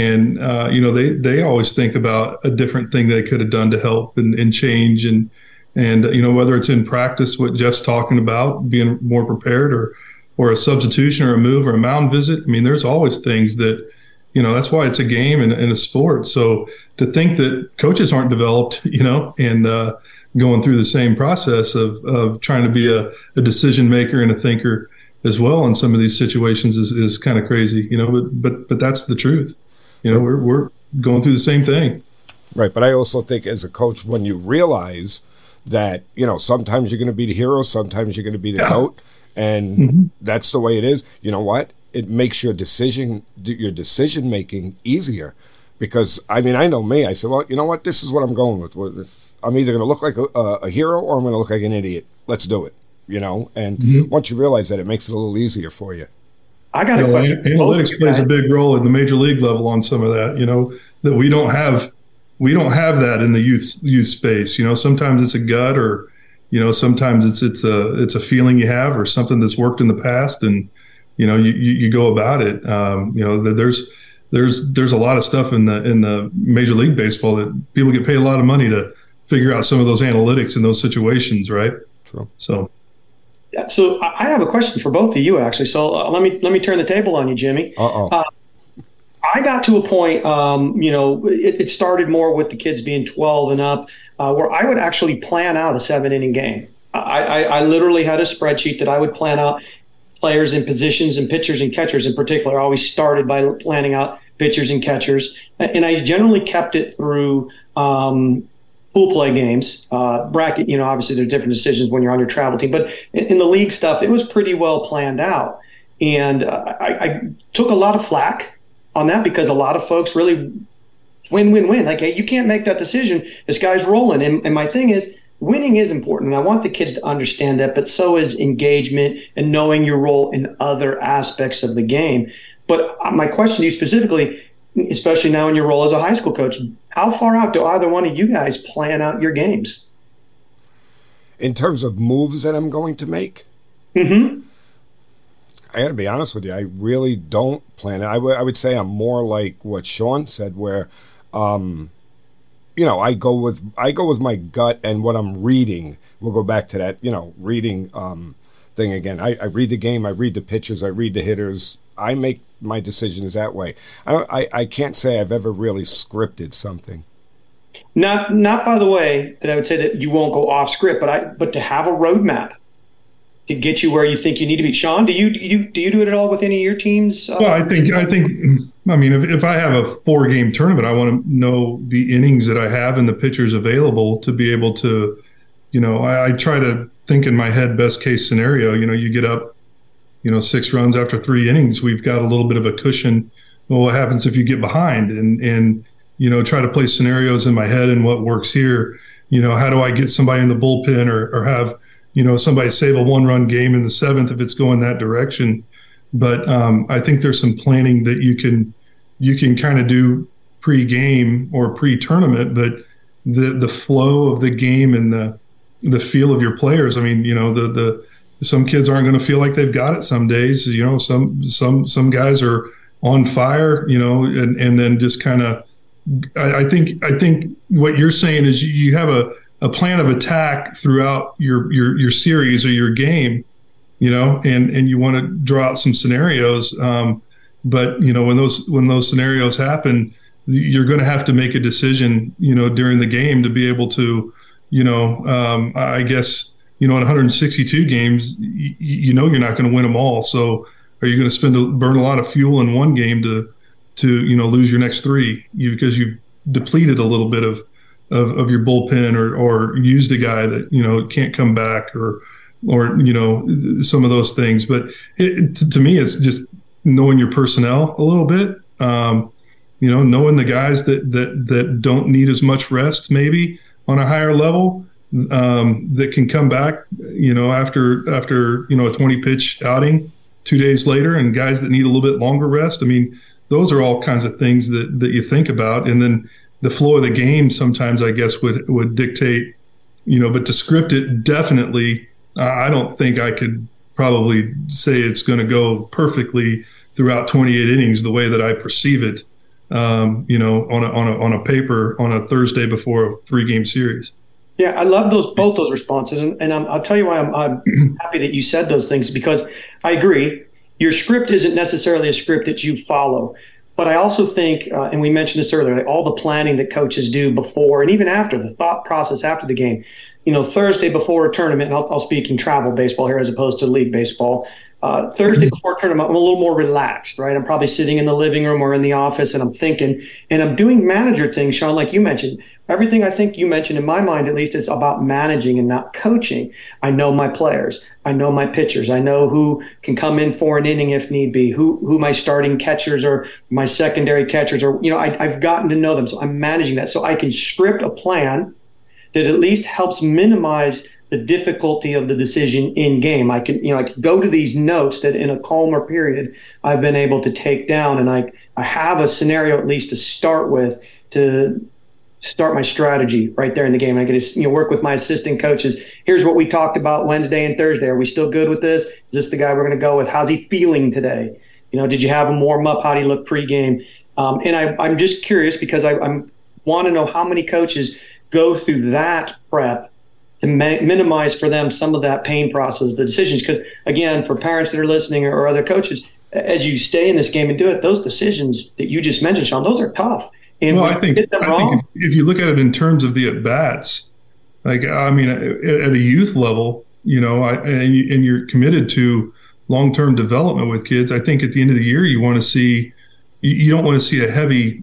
they always think about a different thing they could have done to help and change and whether it's in practice, what Jeff's talking about, being more prepared, or a substitution or a move or a mound visit. There's always things that that's why it's a game and a sport. So to think that coaches aren't developed, and going through the same process of trying to be a decision maker and a thinker as well in some of these situations is kind of crazy, but that's the truth. We're going through the same thing. Right. But I also think as a coach, when you realize that, sometimes you're going to be the hero, sometimes you're going to be the goat, and that's the way it is. You know what? It makes your decision making easier. Because, I know me. I said, well, you know what? This is what I'm going with. I'm either going to look like a hero or I'm going to look like an idiot. Let's do it, And once you realize that, it makes it a little easier for you. I got a question. Analytics plays a big role in the major league level on some of that, that we don't have that in the youth space. Sometimes it's a gut or, sometimes it's a feeling you have or something that's worked in the past and, you go about it. There's a lot of stuff in the Major League Baseball that people get paid a lot of money to figure out some of those analytics in those situations, right? True. So I have a question for both of you, actually. So let me turn the table on you, Jimmy. I got to a point, it started more with the kids being 12 and up, where I would actually plan out a 7-inning game. I literally had a spreadsheet that I would plan out players in positions and pitchers and catchers in particular. I always started by planning out pitchers and catchers, and I generally kept it through pool play games, bracket. Obviously there are different decisions when you're on your travel team, but in the league stuff, it was pretty well planned out. And I took a lot of flack on that because a lot of folks really win. Like, hey, you can't make that decision. This guy's rolling. And my thing is, winning is important, and I want the kids to understand that, but so is engagement and knowing your role in other aspects of the game. But my question to you specifically, especially now in your role as a high school coach, how far out do either one of you guys plan out your games? In terms of moves that I'm going to make? Mm-hmm. I got to be honest with you, I really don't plan it. I would say I'm more like what Sean said, where I go with my gut and what I'm reading. We'll go back to that, reading thing again. I read the game, I read the pitchers, I read the hitters. I make my decisions that way. I can't say I've ever really scripted something. Not by the way that I would say that you won't go off script, but to have a roadmap to get you where you think you need to be. Sean, do you do it at all with any of your teams? Well, I think. If I have a 4-game tournament, I want to know the innings that I have and the pitchers available to be able to, I try to think in my head best case scenario. You get up, 6 runs after 3 innings. We've got a little bit of a cushion. Well, what happens if you get behind? And try to play scenarios in my head and what works here. How do I get somebody in the bullpen or have somebody save a 1-run game in the 7th if it's going that direction. But I think there's some planning that you can kind of do pre-game or pre-tournament. But the flow of the game and the feel of your players. I mean, the some kids aren't going to feel like they've got it some days. Some guys are on fire, and then just kind of. I think what you're saying is you have a plan of attack throughout your series or your game, and you want to draw out some scenarios. But when those scenarios happen, you're going to have to make a decision, during the game to be able to, I guess, in 162 games, you're not going to win them all. So are you going to burn a lot of fuel in one game to lose your next three because you've depleted a little bit of your bullpen or used a guy that, can't come back or some of those things. But to me, it's just knowing your personnel a little bit, knowing the guys that don't need as much rest maybe on a higher level, that can come back, after a 20 pitch outing 2 days later, and guys that need a little bit longer rest. I mean, those are all kinds of things that you think about. And then the flow of the game sometimes, I guess, would dictate, but to script it, definitely, I don't think I could probably say it's going to go perfectly throughout 28 innings the way that I perceive it, on a paper on a Thursday before a 3-game series. Yeah, I love both those responses, and I'll tell you why I'm happy that you said those things, because I agree. Your script isn't necessarily a script that you follow, but I also think, and we mentioned this earlier, like all the planning that coaches do before and even after, the thought process after the game. Thursday before a tournament, and I'll speak in travel baseball here as opposed to league baseball. Thursday before a tournament, I'm a little more relaxed, right? I'm probably sitting in the living room or in the office, and I'm thinking, and I'm doing manager things, Sean, like you mentioned. Everything I think you mentioned, in my mind at least, is about managing and not coaching. I know my players. I know my pitchers. I know who can come in for an inning if need be, who my starting catchers or my secondary catchers are. I've gotten to know them, so I'm managing that. So I can script a plan that at least helps minimize the difficulty of the decision in game. I can go to these notes that in a calmer period I've been able to take down, and I have a scenario at least to start with to start my strategy right there in the game. I get to work with my assistant coaches. Here's what we talked about Wednesday and Thursday. Are we still good with this? Is this the guy we're going to go with? How's he feeling today? Did you have him warm up? How do you look pregame? And I'm just curious because I want to know how many coaches go through that prep to minimize for them some of that pain process, the decisions. Because, again, for parents that are listening or other coaches, as you stay in this game and do it, those decisions that you just mentioned, Sean, those are tough. And I think if you look at it in terms of the at-bats, at a youth level, and you're committed to long-term development with kids, I think at the end of the year you want to see – you don't want to see a heavy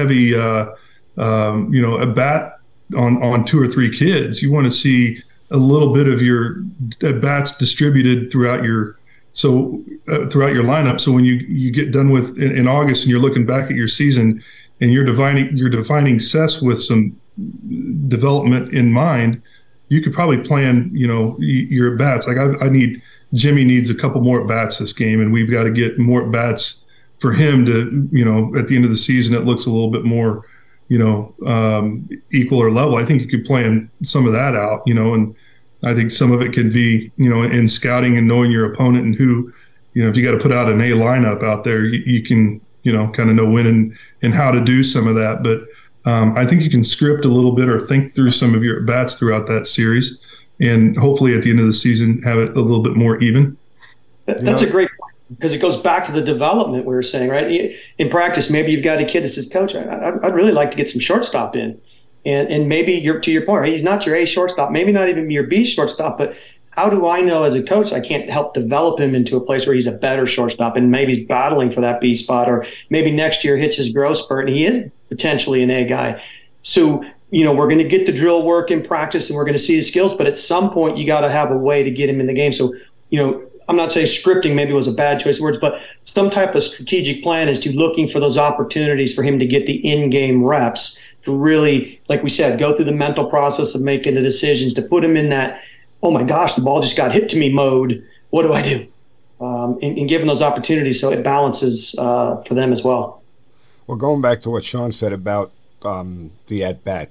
at-bat on 2 or 3 kids. You want to see a little bit of your at-bats distributed throughout your lineup. So when you get done with in August and you're looking back at your season – and you're defining success with some development in mind, you could probably plan, your at-bats. Like Jimmy needs a couple more at-bats this game, and we've got to get more at-bats for him to, at the end of the season, it looks a little bit more, equal or level. I think you could plan some of that out, and I think some of it can be, in scouting and knowing your opponent and who, if you got to put out an A lineup out there, you can, kind of know when and how to do some of that. But I think you can script a little bit or think through some of your at-bats throughout that series, and hopefully at the end of the season have it a little bit more even. That's a great point, because it goes back to the development we were saying, right? In practice, maybe you've got a kid that says, Coach, I'd really like to get some shortstop in. And maybe to your point, right? He's not your A shortstop, maybe not even your B shortstop, but how do I know as a coach I can't help develop him into a place where he's a better shortstop, and maybe he's battling for that B spot, or maybe next year hits his growth spurt and he is potentially an A guy. So, we're going to get the drill work in practice and we're going to see his skills, but at some point you got to have a way to get him in the game. So, I'm not saying scripting maybe was a bad choice of words, but some type of strategic plan is to looking for those opportunities for him to get the in-game reps to really, like we said, go through the mental process of making the decisions, to put him in that, oh my gosh, the ball just got hit to me mode. What do I do? And give them those opportunities so it balances for them as well. Well, going back to what Sean said about the at-bats,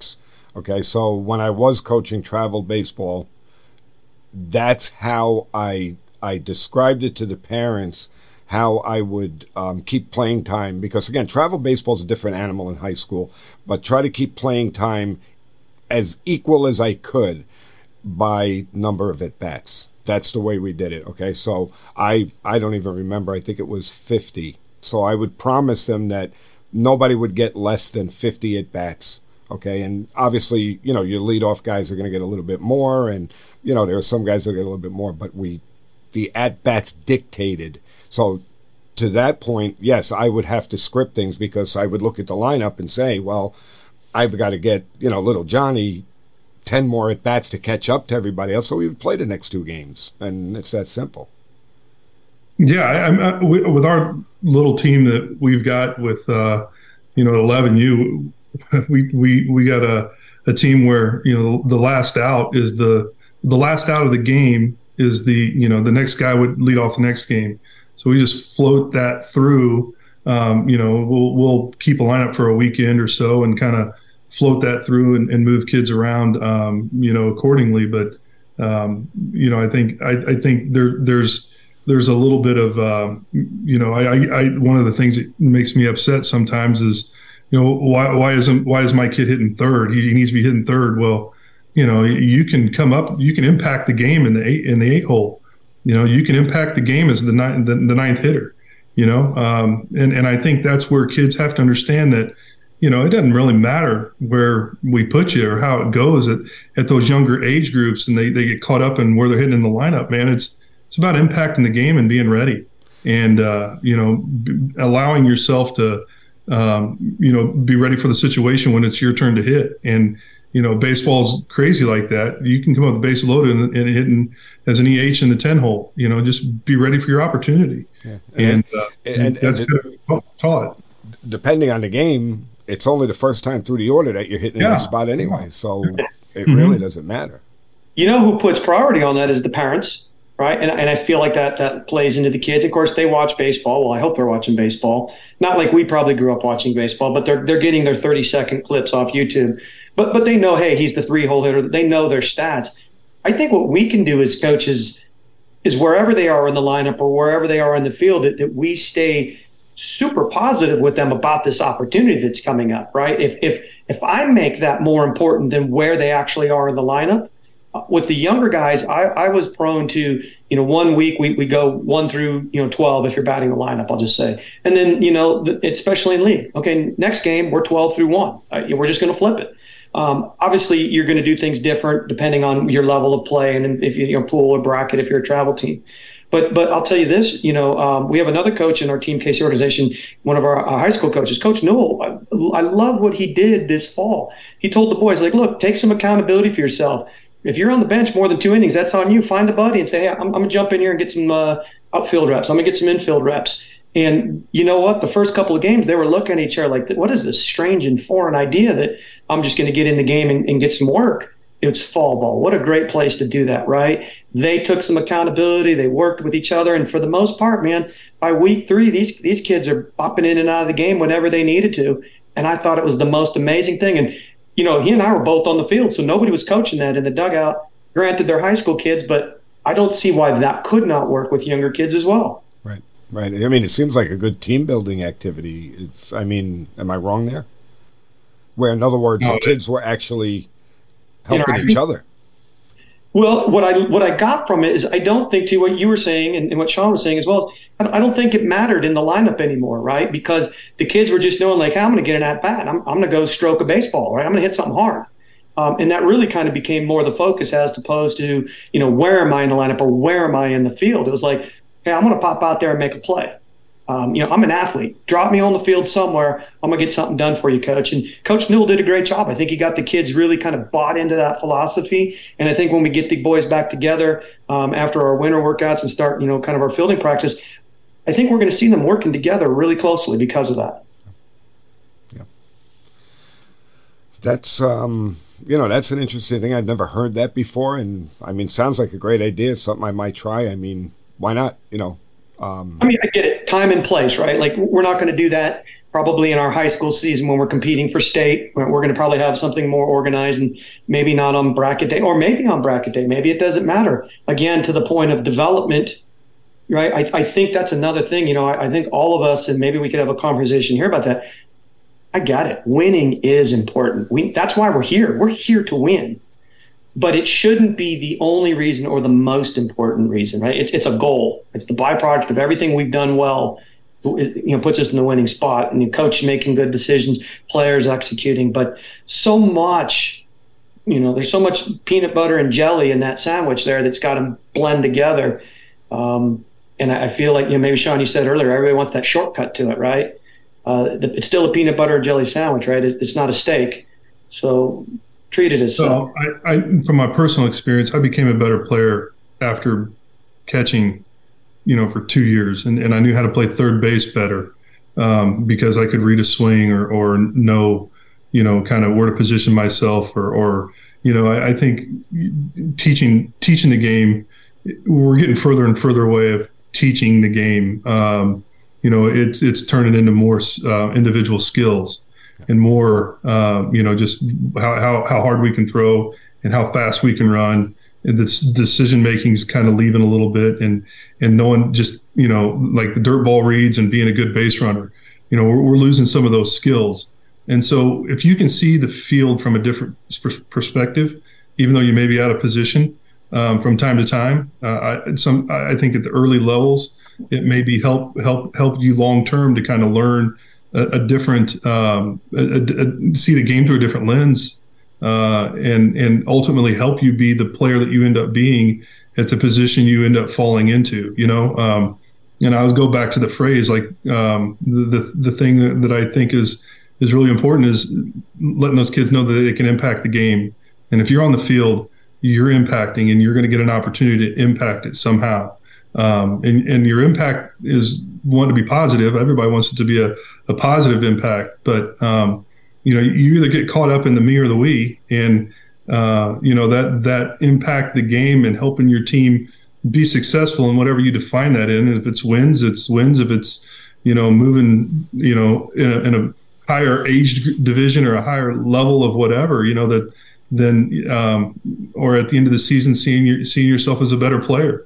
Okay, so when I was coaching travel baseball, that's how I described it to the parents, how I would keep playing time. Because, again, travel baseball is a different animal in high school, but try to keep playing time as equal as I could by number of at-bats. That's the way we did it, okay? So I don't even remember. I think it was 50. So I would promise them that nobody would get less than 50 at-bats. Okay, and obviously, your leadoff guys are going to get a little bit more, and, there are some guys that get a little bit more, but the at-bats dictated. So to that point, yes, I would have to script things because I would look at the lineup and say, well, I've got to get, little Johnny 10 more at-bats to catch up to everybody else, so we would play the next 2 games, and it's that simple. Yeah, with our little team that we've got with, 11U, we got a team where the last out is the last out of the game is the next guy would lead off the next game, so we just float that through. We'll keep a lineup for a weekend or so and kind of float that through and move kids around accordingly. But I think there's a little bit of one of the things that makes me upset sometimes is, why is my kid hitting third? He needs to be hitting third. Well, you can come up, you can impact the game in the 8 hole. You can impact the game as the ninth hitter. And I think that's where kids have to understand that, it doesn't really matter where we put you or how it goes at those younger age groups, and they get caught up in where they're hitting in the lineup. Man, it's about impacting the game and being ready, and allowing yourself to. Be ready for the situation when it's your turn to hit. And, baseball's crazy like that. You can come up with the base loaded and hitting as an EH in the 10 hole, just be ready for your opportunity. Yeah. And that's good taught. Depending on the game, it's only the first time through the order that you're hitting in that spot anyway. So it really doesn't matter. Who puts priority on that is the parents. Right. And I feel like that plays into the kids. Of course, they watch baseball. Well, I hope they're watching baseball. Not like we probably grew up watching baseball, but they're getting their 30-second clips off YouTube. But they know, hey, he's the 3-hole hitter. They know their stats. I think what we can do as coaches is wherever they are in the lineup or wherever they are in the field, that we stay super positive with them about this opportunity that's coming up. Right. If I make that more important than where they actually are in the lineup, with the younger guys, I was prone to, 1 week we go 1 through 12 if you're batting the lineup, I'll just say, and then especially in league. Okay, next game we're 12 through 1. We're just going to flip it. Obviously, you're going to do things different depending on your level of play and if you're pool or bracket if you're a travel team. But I'll tell you this, we have another coach in our Team KC organization, one of our high school coaches, Coach Newell. I love what he did this fall. He told the boys, look, take some accountability for yourself. If you're on the bench more than 2 innings, that's on you. Find a buddy and say, hey, I'm going to jump in here and get some outfield reps. I'm going to get some infield reps. And you know what? The first couple of games, they were looking at each other like, what is this strange and foreign idea that I'm just going to get in the game and get some work? It's fall ball. What a great place to do that, right? They took some accountability. They worked with each other. And for the most part, man, by week 3, these kids are popping in and out of the game whenever they needed to. And I thought it was the most amazing thing. And he and I were both on the field, so nobody was coaching that in the dugout. Granted, they're high school kids, but I don't see why that could not work with younger kids as well. Right. I mean, it seems like a good team-building activity. Am I wrong there? Where, in other words, the kids were actually helping each other. Well, what I got from it is I don't think, to what you were saying and what Sean was saying as well, I don't think it mattered in the lineup anymore, right? Because the kids were just knowing, hey, I'm going to get an at-bat. I'm going to go stroke a baseball, right? I'm going to hit something hard. And that really kind of became more the focus as opposed to, where am I in the lineup or where am I in the field? It was like, hey, I'm going to pop out there and make a play. I'm an athlete. Drop me on the field somewhere. I'm going to get something done for you, Coach. And Coach Newell did a great job. I think he got the kids really kind of bought into that philosophy. And I think when we get the boys back together after our winter workouts and start, kind of our fielding practice, I think we're going to see them working together really closely because of that. Yeah. That's, that's an interesting thing. I've never heard that before. And, I mean, sounds like a great idea. It's something I might try. I mean, why not, I get it. Time and place, right? Like, we're not going to do that probably in our high school season when we're competing for state, we're going to probably have something more organized, and maybe not on bracket day, or maybe on bracket day. Maybe it doesn't matter. Again, to the point of development, right? I think that's another thing. I think all of us, and maybe we could have a conversation here about that. I got it. Winning is important. That's why we're here. We're here to win. But it shouldn't be the only reason or the most important reason, right? It's a goal. It's the byproduct of everything we've done well. Puts us in the winning spot, and the coach making good decisions, players executing. But so much, there's so much peanut butter and jelly in that sandwich there that's got to blend together. And I feel like, maybe Sean, you said earlier, everybody wants that shortcut to it, right? It's still a peanut butter and jelly sandwich, right? It's not a steak. So treat it as so. I from my personal experience, I became a better player after catching, for 2 years, and I knew how to play third base better because I could read a swing or know, kind of where to position myself or I think teaching the game, we're getting further and further away of teaching the game. It's turning into more individual skills and more, just how hard we can throw and how fast we can run. And this decision making is kind of leaving a little bit, and knowing just, like the dirt ball reads and being a good base runner, we're losing some of those skills. And so if you can see the field from a different perspective, even though you may be out of position from time to time, I think at the early levels, it may be help you long term to kind of learn a different, see the game through a different lens, and ultimately help you be the player that you end up being at the position you end up falling into. And I would go back to the phrase, like the thing that I think is really important is letting those kids know that they can impact the game. And if you're on the field, you're impacting, and you're going to get an opportunity to impact it somehow. And your impact is want to be positive. Everybody wants it to be a positive impact, but you either get caught up in the me or the we, and that impact the game and helping your team be successful in whatever you define that in. And if it's wins, it's wins. If it's moving in a higher age division or a higher level of whatever, that then or at the end of the season seeing yourself as a better player.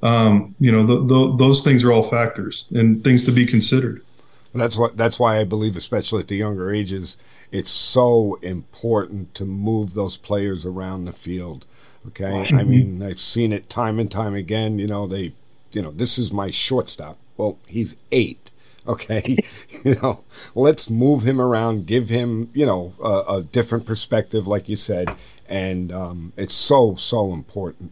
Those things are all factors and things to be considered. And that's why I believe, especially at the younger ages, it's so important to move those players around the field. Okay, I mean, I've seen it time and time again. This is my shortstop. Well, he's 8. Okay, let's move him around, give him a different perspective, like you said, and it's so important.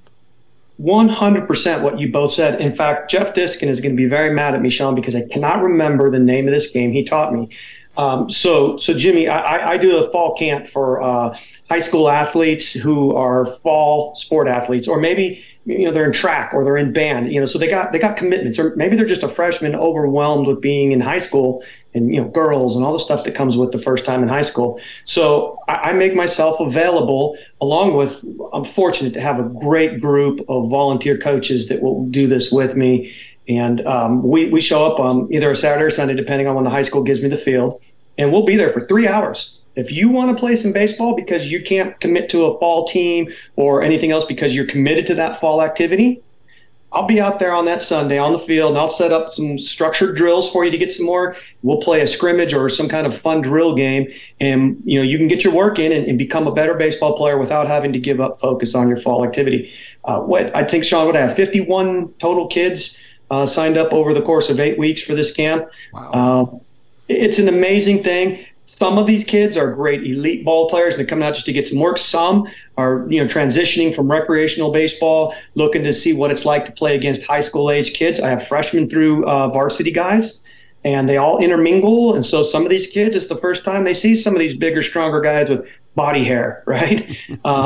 100% what you both said. In fact, Jeff Diskin is going to be very mad at me, Sean, because I cannot remember the name of this game. He taught me. So Jimmy, I do a fall camp for high school athletes who are fall sport athletes, or maybe they're in track or they're in band. So they got commitments, or maybe they're just a freshman overwhelmed with being in high school and girls and all the stuff that comes with the first time in high school. So I make myself available, along with, I'm fortunate to have a great group of volunteer coaches that will do this with me. And we show up on either a Saturday or Sunday, depending on when the high school gives me the field, and we'll be there for 3 hours. If you want to play some baseball because you can't commit to a fall team or anything else because you're committed to that fall activity, I'll be out there on that Sunday on the field, and I'll set up some structured drills for you to get some more. We'll play a scrimmage or some kind of fun drill game, and you can get your work in and become a better baseball player without having to give up focus on your fall activity. I think, Sean, would I have 51 total kids signed up over the course of 8 weeks for this camp? Wow. It's an amazing thing. Some of these kids are great elite ball players, and they're coming out just to get some work. Some are, transitioning from recreational baseball, looking to see what it's like to play against high school age kids. I have freshmen through varsity guys, and they all intermingle. And so some of these kids, it's the first time they see some of these bigger, stronger guys with body hair, right?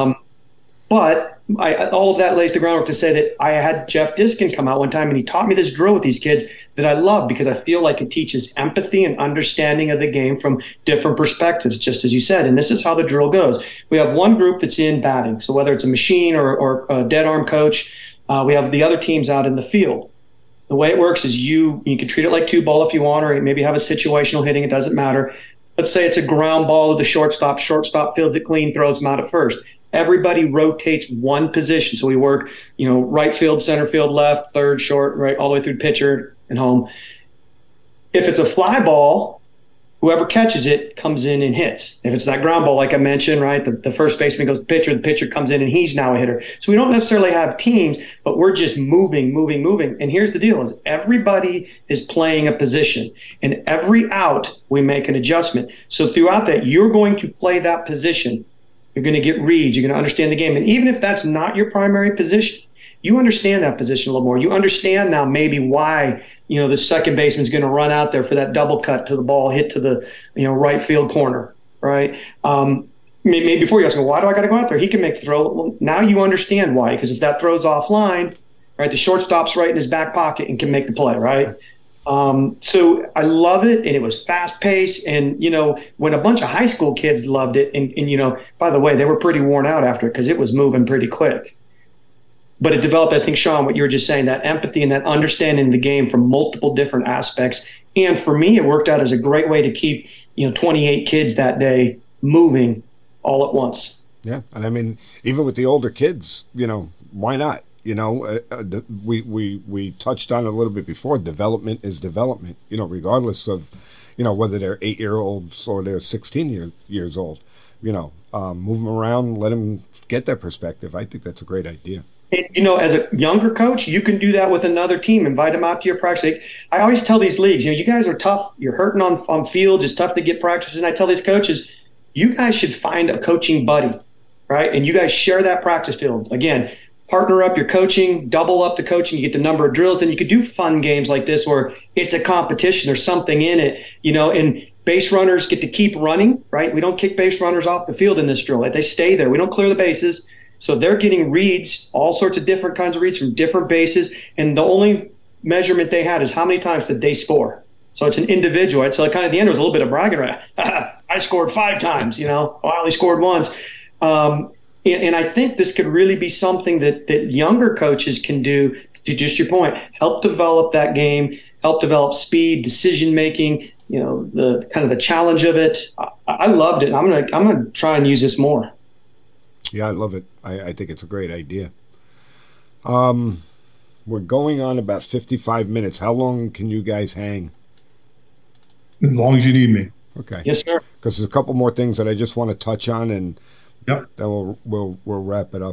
But all of that lays the groundwork to say that I had Jeff Diskin come out one time, and he taught me this drill with these kids that I love, because I feel like it teaches empathy and understanding of the game from different perspectives, just as you said. And this is how the drill goes. We have one group that's in batting. So whether it's a machine or a dead arm coach, we have the other teams out in the field. The way it works is you can treat it like two ball if you want, or maybe have a situational hitting. It doesn't matter. Let's say it's a ground ball to the shortstop. Shortstop fields it clean, throws them out at first. Everybody rotates one position. So we work, right field, center field, left, third, short, right, all the way through pitcher and home. If it's a fly ball, whoever catches it comes in and hits. If it's that ground ball, like I mentioned, right, the first baseman goes to the pitcher comes in and he's now a hitter. So we don't necessarily have teams, but we're just moving. And here's the deal is everybody is playing a position, and every out we make an adjustment. So throughout that, you're going to play that position. You're going to get reads. You're going to understand the game. And even if that's not your primary position, you understand that position a little more. You understand now maybe why, the second baseman's going to run out there for that double cut to the ball, hit to the, right field corner, right? Maybe before you ask, why do I got to go out there? He can make the throw. Well, now you understand why, because if that throw's offline, right, the shortstop's right in his back pocket and can make the play, right? So I love it, and it was fast-paced, and, when a bunch of high school kids loved it, and by the way, they were pretty worn out after it because it was moving pretty quick. But it developed, I think, Sean, what you were just saying, that empathy and that understanding the game from multiple different aspects. And for me, it worked out as a great way to keep, 28 kids that day moving all at once. Yeah, and I mean, even with the older kids, why not? We touched on it a little bit before. Development is development, regardless of, whether they're 8-year-olds or they're 16 years old. Move them around, let them get their perspective. I think that's a great idea. And, as a younger coach, you can do that with another team. Invite them out to your practice. I always tell these leagues, you guys are tough. You're hurting on field. It's tough to get practices. And I tell these coaches, you guys should find a coaching buddy, right? And you guys share that practice field. Again, partner up your coaching, double up the coaching. You get the number of drills. And you could do fun games like this where it's a competition. There's something in it, and base runners get to keep running, right? We don't kick base runners off the field in this drill. Right? They stay there. We don't clear the bases. So they're getting reads, all sorts of different kinds of reads from different bases. And the only measurement they had is how many times did they score. So it's an individual. Right? So kind of at the end, it was a little bit of bragging, right? I scored 5 times, I only scored once. And I think this could really be something that younger coaches can do, to just your point, help develop that game, help develop speed, decision-making, the kind of the challenge of it. I loved it. I'm gonna try and use this more. Yeah, I love it. I think it's a great idea. We're going on about 55 minutes. How long can you guys hang? As long as you need me. Okay. Yes, sir. Because there's a couple more things that I just want to touch on, and yep, then we'll wrap it up.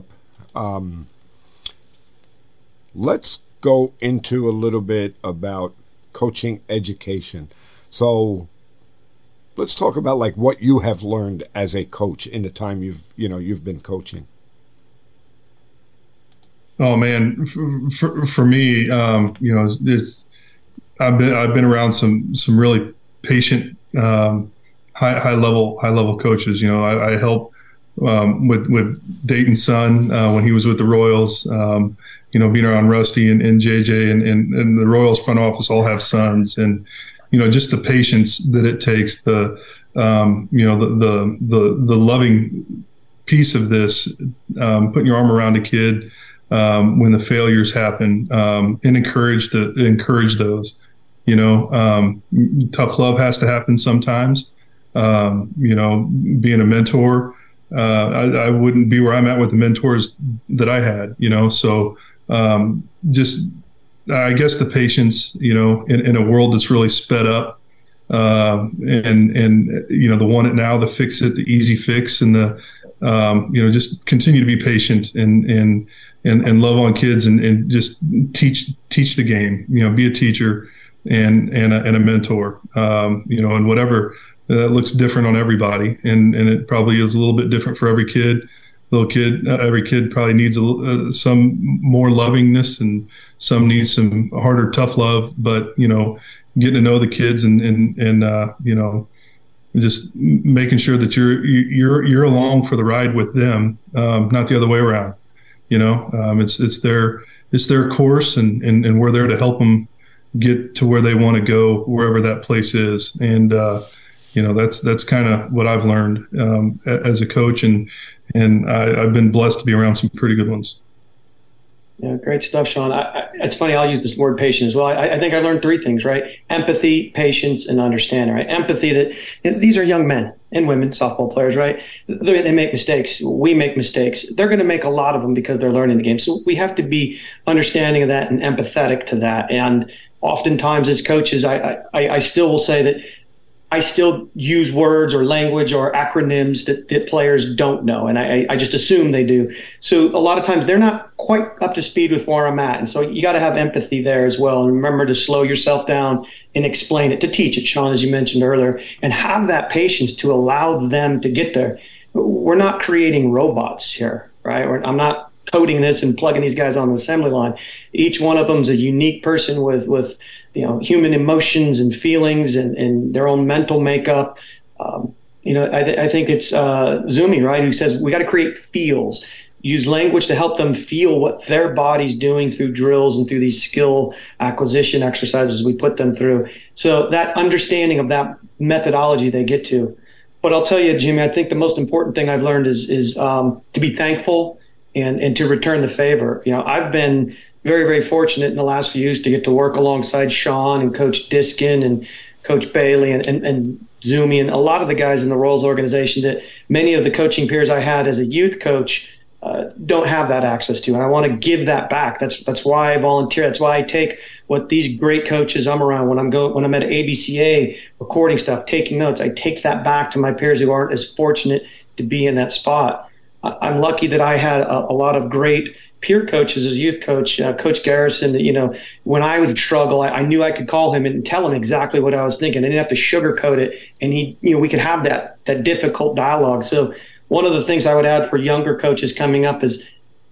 Let's go into a little bit about coaching education. So let's talk about like what you have learned as a coach in the time you've been coaching. Oh man, for me, it's I've been around some really patient, high level coaches. I help with Dayton's son when he was with the Royals. Being around Rusty and JJ and the Royals front office all have sons, and just the patience that it takes, the loving piece of this, putting your arm around a kid when the failures happen, and encourage those. Tough love has to happen sometimes. Being a mentor, I wouldn't be where I'm at with the mentors that I had. So just. I guess the patience, in a world that's really sped up, and the want it now, the fix it, the easy fix, and the, just continue to be patient and love on kids and just teach the game, be a teacher and a mentor, and whatever that looks different on everybody. And it probably is a little bit different for every kid. Every kid probably needs some more lovingness, and some needs some harder, tough love. But getting to know the kids and just making sure that you're along for the ride with them, not the other way around. It's their course, and we're there to help them get to where they want to go, wherever that place is. And that's kind of what I've learned as a coach, and I've been blessed to be around some pretty good ones. Yeah, great stuff, Sean. It's funny, I'll use this word patience as well. I think I learned three things, right? Empathy, patience, and understanding, right? Empathy, these are young men and women, softball players, right? They make mistakes. We make mistakes. They're going to make a lot of them because they're learning the game. So we have to be understanding of that and empathetic to that. And oftentimes as coaches, I still will say that I still use words or language or acronyms that players don't know, and I just assume they do. So a lot of times they're not quite up to speed with where I'm at, and so you got to have empathy there as well. And remember to slow yourself down and explain it, to teach it, Sean, as you mentioned earlier, and have that patience to allow them to get there. We're not creating robots here, right? I'm not coding this and plugging these guys on the assembly line. Each one of them is a unique person with human emotions and feelings and their own mental makeup. I think it's Zumi, right, who says we got to create feels, use language to help them feel what their body's doing through drills and through these skill acquisition exercises we put them through. So that understanding of that methodology they get to. But I'll tell you, Jimmy, I think the most important thing I've learned is to be thankful and to return the favor. I've been very, very fortunate in the last few years to get to work alongside Sean and Coach Diskin and Coach Bailey and Zumi and a lot of the guys in the Royals organization that many of the coaching peers I had as a youth coach don't have that access to. And I want to give that back. That's why I volunteer. That's why I take what these great coaches I'm around when I'm at ABCA recording stuff, taking notes. I take that back to my peers who aren't as fortunate to be in that spot. I'm lucky that I had a lot of great peer coaches as a youth coach, Coach Garrison, that, when I would struggle, I knew I could call him and tell him exactly what I was thinking. I didn't have to sugarcoat it. And we could have that difficult dialogue. So one of the things I would add for younger coaches coming up is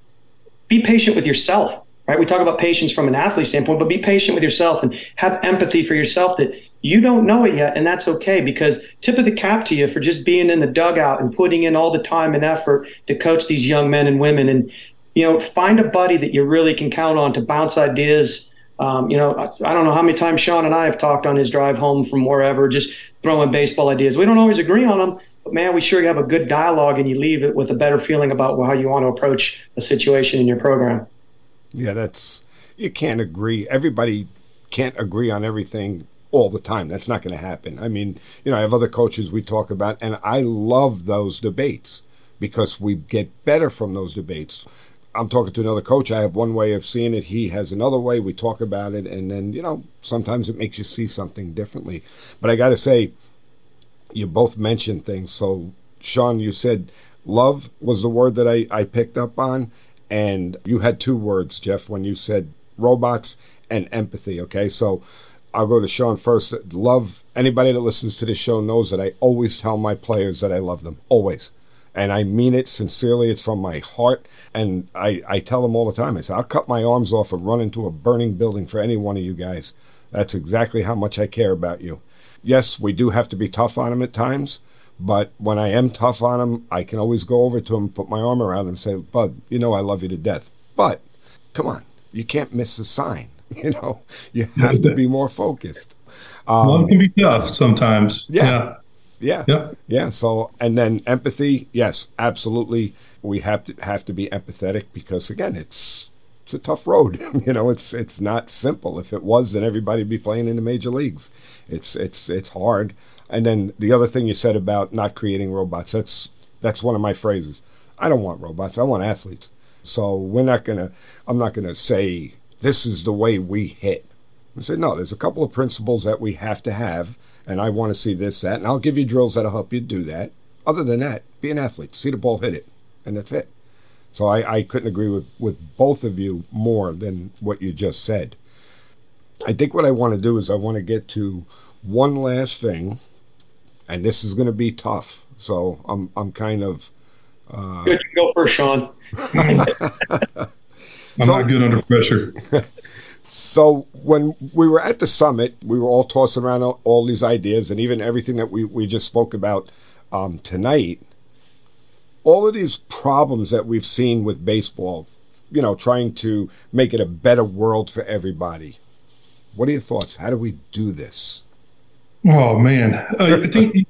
be patient with yourself, right? We talk about patience from an athlete standpoint, but be patient with yourself and have empathy for yourself that you don't know it yet, and that's okay, because tip of the cap to you for just being in the dugout and putting in all the time and effort to coach these young men and women. And find a buddy that you really can count on to bounce ideas. I don't know how many times Sean and I have talked on his drive home from wherever, just throwing baseball ideas. We don't always agree on them, but man, we sure have a good dialogue, and you leave it with a better feeling about how you want to approach a situation in your program. Yeah, you can't agree. Everybody can't agree on everything all the time. That's not going to happen. I mean, I have other coaches we talk about, and I love those debates because we get better from those debates. I'm talking to another coach. I have one way of seeing it. He has another way. We talk about it. And then, sometimes it makes you see something differently. But I got to say, you both mentioned things. So, Sean, you said love was the word that I picked up on. And you had two words, Jeff, when you said robots and empathy. Okay, so I'll go to Sean first. Love, anybody that listens to this show knows that I always tell my players that I love them. Always. And I mean it sincerely. It's from my heart. And I tell them all the time. I say, I'll cut my arms off and run into a burning building for any one of you guys. That's exactly how much I care about you. Yes, we do have to be tough on them at times. But when I am tough on them, I can always go over to them, put my arm around them and say, Bud, I love you to death. But come on, you can't miss the sign. You have to be more focused. Love can be tough sometimes. Yeah. So, and then empathy, yes, absolutely. We have to be empathetic because, again, it's a tough road. It's not simple. If it was, then everybody'd be playing in the major leagues. It's hard. And then the other thing you said about not creating robots, that's one of my phrases. I don't want robots. I want athletes. So I'm not gonna say this is the way we hit. I say, no, there's a couple of principles that we have to have, and I want to see this, that, and I'll give you drills that'll help you do that. Other than that, be an athlete. See the ball, hit it, and that's it. So I couldn't agree with both of you more than what you just said. I think what I want to do is I want to get to one last thing, and this is going to be tough. So I'm kind of... Good, you go first, Sean. I'm not good under pressure. So when we were at the summit, we were all tossing around all these ideas, and even everything that we just spoke about tonight. All of these problems that we've seen with baseball, trying to make it a better world for everybody. What are your thoughts? How do we do this? Oh man, I think,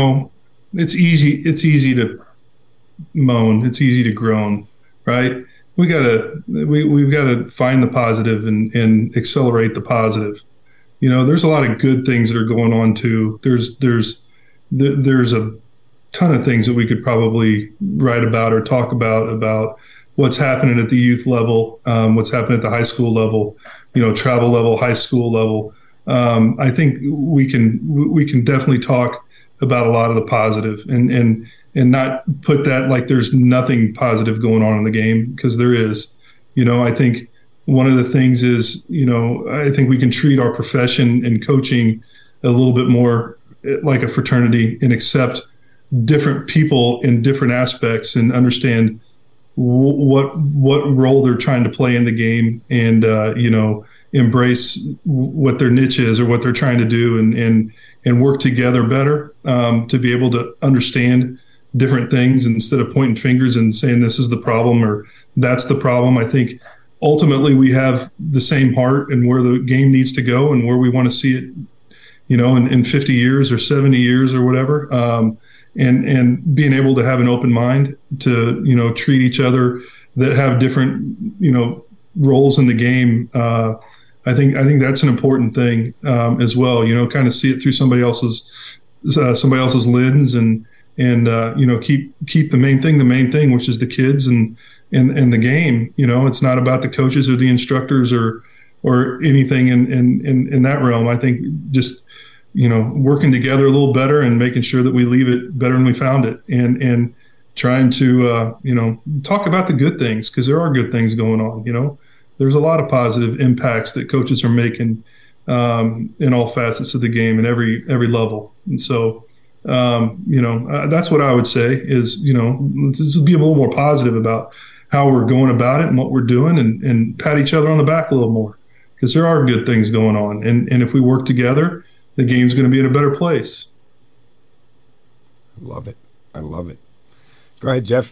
it's easy. It's easy to moan. It's easy to groan, right? we've got to find the positive and accelerate the positive. There's a lot of good things that are going on too. There's a ton of things that we could probably write about or talk about what's happening at the youth level, what's happening at the high school level, travel level, high school level. I think we can definitely talk about a lot of the positive and not put that like there's nothing positive going on in the game, because there is. I think one of the things is, I think we can treat our profession and coaching a little bit more like a fraternity and accept different people in different aspects and understand what role they're trying to play in the game, and embrace what their niche is or what they're trying to do, and work together better to be able to understand different things instead of pointing fingers and saying this is the problem or that's the problem. I think ultimately we have the same heart and where the game needs to go and where we want to see it, in 50 years or 70 years or whatever. And being able to have an open mind to, treat each other that have different, roles in the game. I think that's an important thing as well. Kind of see it through somebody else's lens and keep the main thing, which is the kids and the game. It's not about the coaches or the instructors or anything in that realm. I think just working together a little better and making sure that we leave it better than we found it, and trying to talk about the good things, because there are good things going on. There's a lot of positive impacts that coaches are making in all facets of the game and every level. And so, that's what I would say is, let's be a little more positive about how we're going about it and what we're doing, and pat each other on the back a little more, because there are good things going on. And if we work together, the game's going to be in a better place. I love it. Go ahead, Jeff.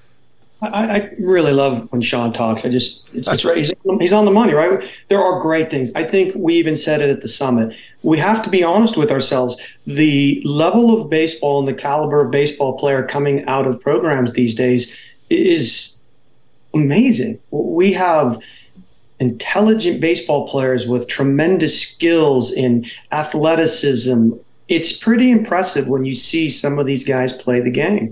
I really love when Sean talks. It's right. He's on the money, right? There are great things. I think we even said it at the summit. We have to be honest with ourselves. The level of baseball and the caliber of baseball player coming out of programs these days is amazing. We have intelligent baseball players with tremendous skills in athleticism. It's pretty impressive when you see some of these guys play the game.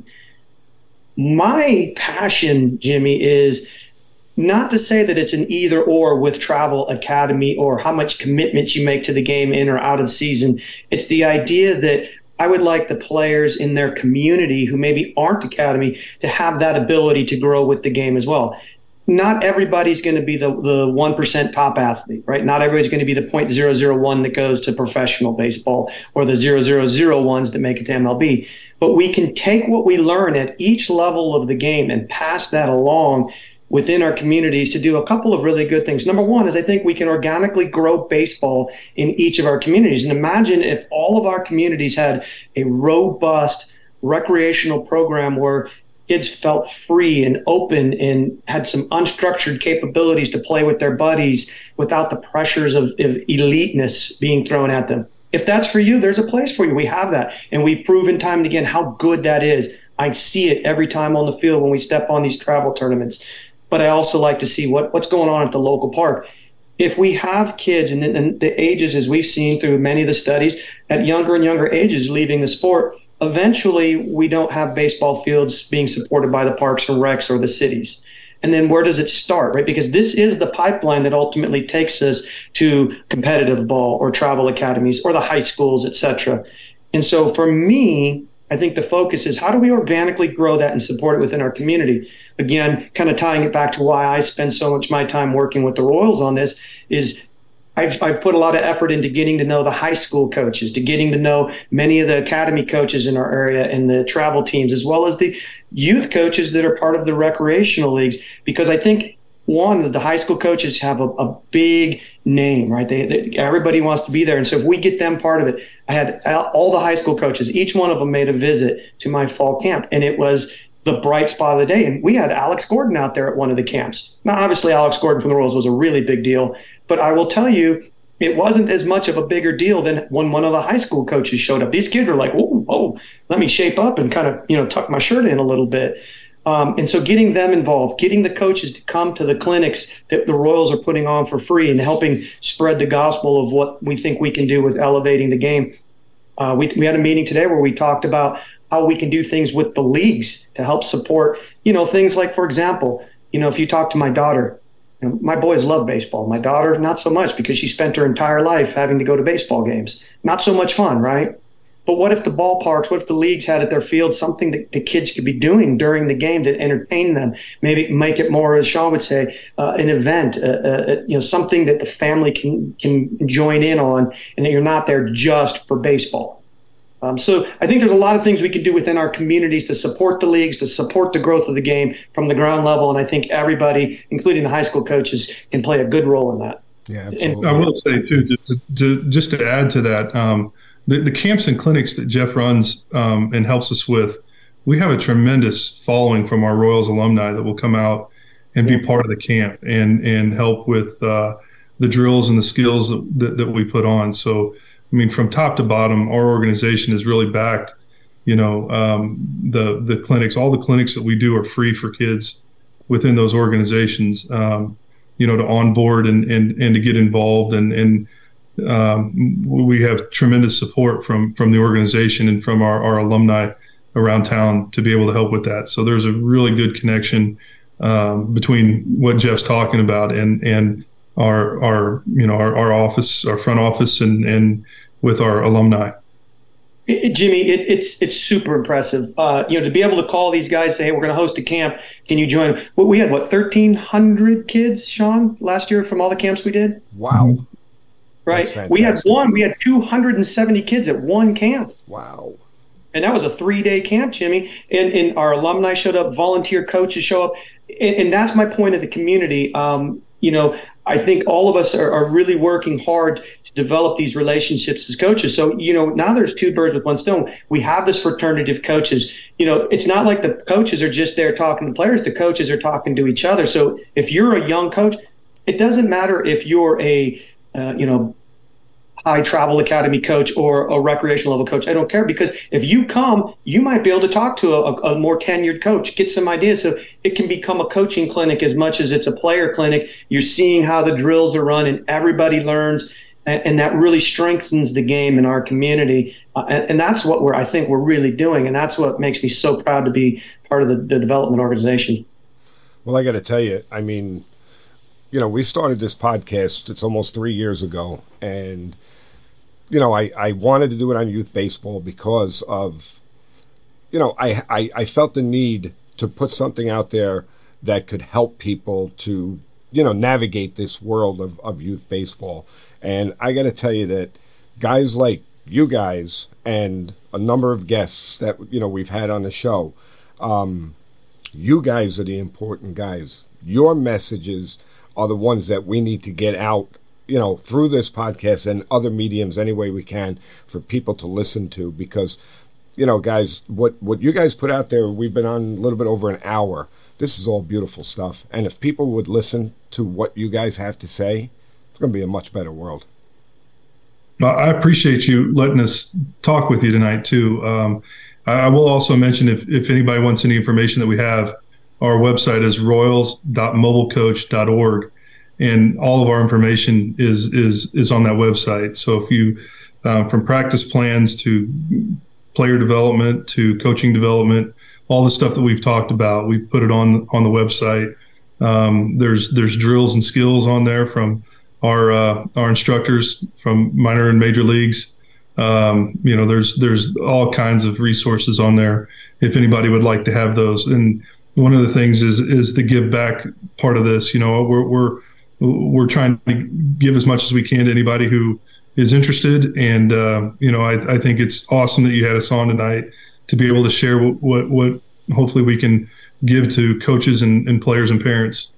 My passion, Jimmy, is not to say that it's an either or with Travel Academy or how much commitment you make to the game in or out of season. It's the idea that I would like the players in their community who maybe aren't academy to have that ability to grow with the game as well. Not everybody's going to be the 1% top athlete, right? Not everybody's going to be the .001 that goes to professional baseball or the 0.001s that make it to MLB. But we can take what we learn at each level of the game and pass that along within our communities to do a couple of really good things. Number one is I think we can organically grow baseball in each of our communities. And imagine if all of our communities had a robust recreational program where kids felt free and open and had some unstructured capabilities to play with their buddies without the pressures of eliteness being thrown at them. If that's for you, there's a place for you. We have that. And we've proven time and again how good that is. I see it every time on the field when we step on these travel tournaments. But I also like to see what's going on at the local park. If we have kids and the ages, as we've seen through many of the studies, at younger and younger ages leaving the sport, eventually we don't have baseball fields being supported by the parks and recs or the cities. And then where does it start, right? Because this is the pipeline that ultimately takes us to competitive ball or travel academies or the high schools, et cetera. And so for me, I think the focus is how do we organically grow that and support it within our community? Again, kind of tying it back to why I spend so much of my time working with the Royals on this is I've put a lot of effort into getting to know the high school coaches, to getting to know many of the academy coaches in our area and the travel teams, as well as the youth coaches that are part of the recreational leagues. Because I think, one, the high school coaches have a big name, right? Everybody wants to be there. And so if we get them part of it, I had all the high school coaches, each one of them made a visit to my fall camp. And it was the bright spot of the day. And we had Alex Gordon out there at one of the camps. Now, obviously, Alex Gordon from the Royals was a really big deal. But I will tell you, it wasn't as much of a bigger deal than when one of the high school coaches showed up. These kids were like, oh, let me shape up and kind of, tuck my shirt in a little bit. And so getting them involved, getting the coaches to come to the clinics that the Royals are putting on for free and helping spread the gospel of what we think we can do with elevating the game. We had a meeting today where we talked about how we can do things with the leagues to help support, things like, for example, if you talk to my daughter, my boys love baseball. My daughter, not so much, because she spent her entire life having to go to baseball games. Not so much fun, right? But what if the ballparks, what if the leagues had at their field something that the kids could be doing during the game to entertain them? Maybe make it more, as Sean would say, an event, something that the family can join in on, and that you're not there just for baseball. So I think there's a lot of things we can do within our communities to support the leagues, to support the growth of the game from the ground level, and I think everybody, including the high school coaches, can play a good role in that. Yeah, absolutely. And I will say, too, just to add to that, the camps and clinics that Jeff runs and helps us with, we have a tremendous following from our Royals alumni that will come out and be part of the camp and help with the drills and the skills that we put on. So, I mean, from top to bottom, our organization is really backed. The clinics, all the clinics that we do are free for kids within those organizations, to onboard and to get involved. And we have tremendous support from the organization and from our alumni around town to be able to help with that. So there's a really good connection between what Jeff's talking about and our office, our front office, and with our alumni. Jimmy, it's super impressive. To be able to call these guys, say, hey, we're going to host a camp. Can you join? Well, we had 1,300 kids, Sean, last year from all the camps we did. Wow. Right. We had 270 kids at one camp. Wow. And that was a 3-day camp, Jimmy. And our alumni showed up, volunteer coaches show up. And that's my point of the community. I think all of us are really working hard to develop these relationships as coaches. So, now there's two birds with one stone. We have this fraternity of coaches. It's not like the coaches are just there talking to players. The coaches are talking to each other. So if you're a young coach, it doesn't matter if you're a high travel academy coach or a recreational level coach. I don't care, because if you come, you might be able to talk to a more tenured coach, get some ideas. So it can become a coaching clinic as much as it's a player clinic. You're seeing how the drills are run and everybody learns, and that really strengthens the game in our community. And that's what I think we're really doing. And that's what makes me so proud to be part of the development organization. Well, I got to tell you, I mean, we started this podcast, it's almost 3 years ago, and I wanted to do it on youth baseball because of, I felt the need to put something out there that could help people to, navigate this world of youth baseball. And I got to tell you that guys like you guys and a number of guests that, we've had on the show, you guys are the important guys. Your messages are the ones that we need to get out, through this podcast and other mediums any way we can for people to listen to, because, guys, what you guys put out there, we've been on a little bit over an hour. This is all beautiful stuff. And if people would listen to what you guys have to say, it's going to be a much better world. I appreciate you letting us talk with you tonight, too. I will also mention, if anybody wants any information that we have, our website is royals.mobilecoach.org, and all of our information is on that website. So if you, from practice plans to player development to coaching development, all the stuff that we've talked about, we've put it on the website. There's drills and skills on there from our instructors from minor and major leagues. There's all kinds of resources on there if anybody would like to have those. And one of the things is the give back part of this. We're trying to give as much as we can to anybody who is interested. And, I think it's awesome that you had us on tonight to be able to share what hopefully we can give to coaches and players and parents.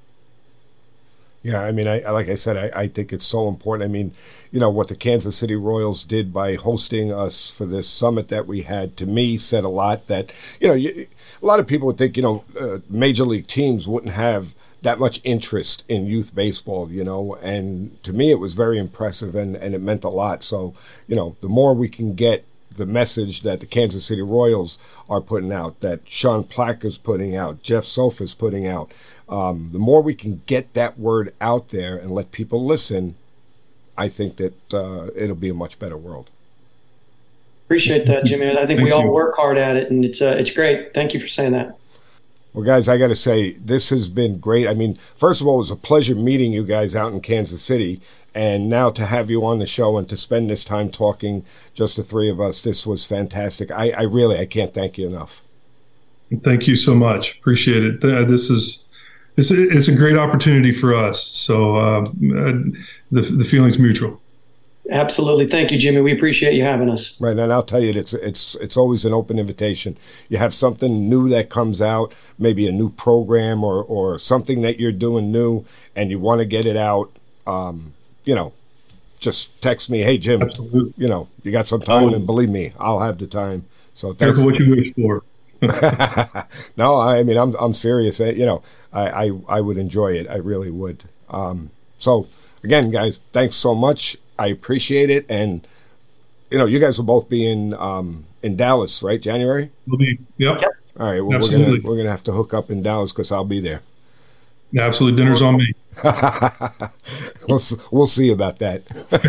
Yeah, I mean, like I said, I think it's so important. I mean, what the Kansas City Royals did by hosting us for this summit that we had, to me, said a lot that, a lot of people would think, major league teams wouldn't have that much interest in youth baseball, and to me it was very impressive and it meant a lot. So, the more we can get the message that the Kansas City Royals are putting out, that Sean Plack is putting out, Jeff Sofa is putting out, the more we can get that word out there and let people listen, I think that it'll be a much better world. Appreciate that, Jimmy. I think we all work hard at it, and it's great. Thank you for saying that. Well, guys, I got to say, this has been great. I mean, first of all, it was a pleasure meeting you guys out in Kansas City. And now to have you on the show and to spend this time talking, just the three of us, this was fantastic. I really can't thank you enough. Thank you so much. Appreciate it. It's a great opportunity for us. So the feeling's mutual. Absolutely. Thank you, Jimmy. We appreciate you having us. Right. And I'll tell you, it's always an open invitation. You have something new that comes out, maybe a new program or something that you're doing new, and you want to get it out, just text me, hey, Jim, Absolutely. You got some time, and believe me, I'll have the time. So thanks. Careful what you wish for. No, I mean, I'm serious. I would enjoy it. I really would. So again, guys, thanks so much. I appreciate it. And, you guys will both be in Dallas, right? January? We'll be, yep. All right. Well, Absolutely. we're gonna have to hook up in Dallas because I'll be there. Yeah, absolutely. Dinner's on me. We'll see about that.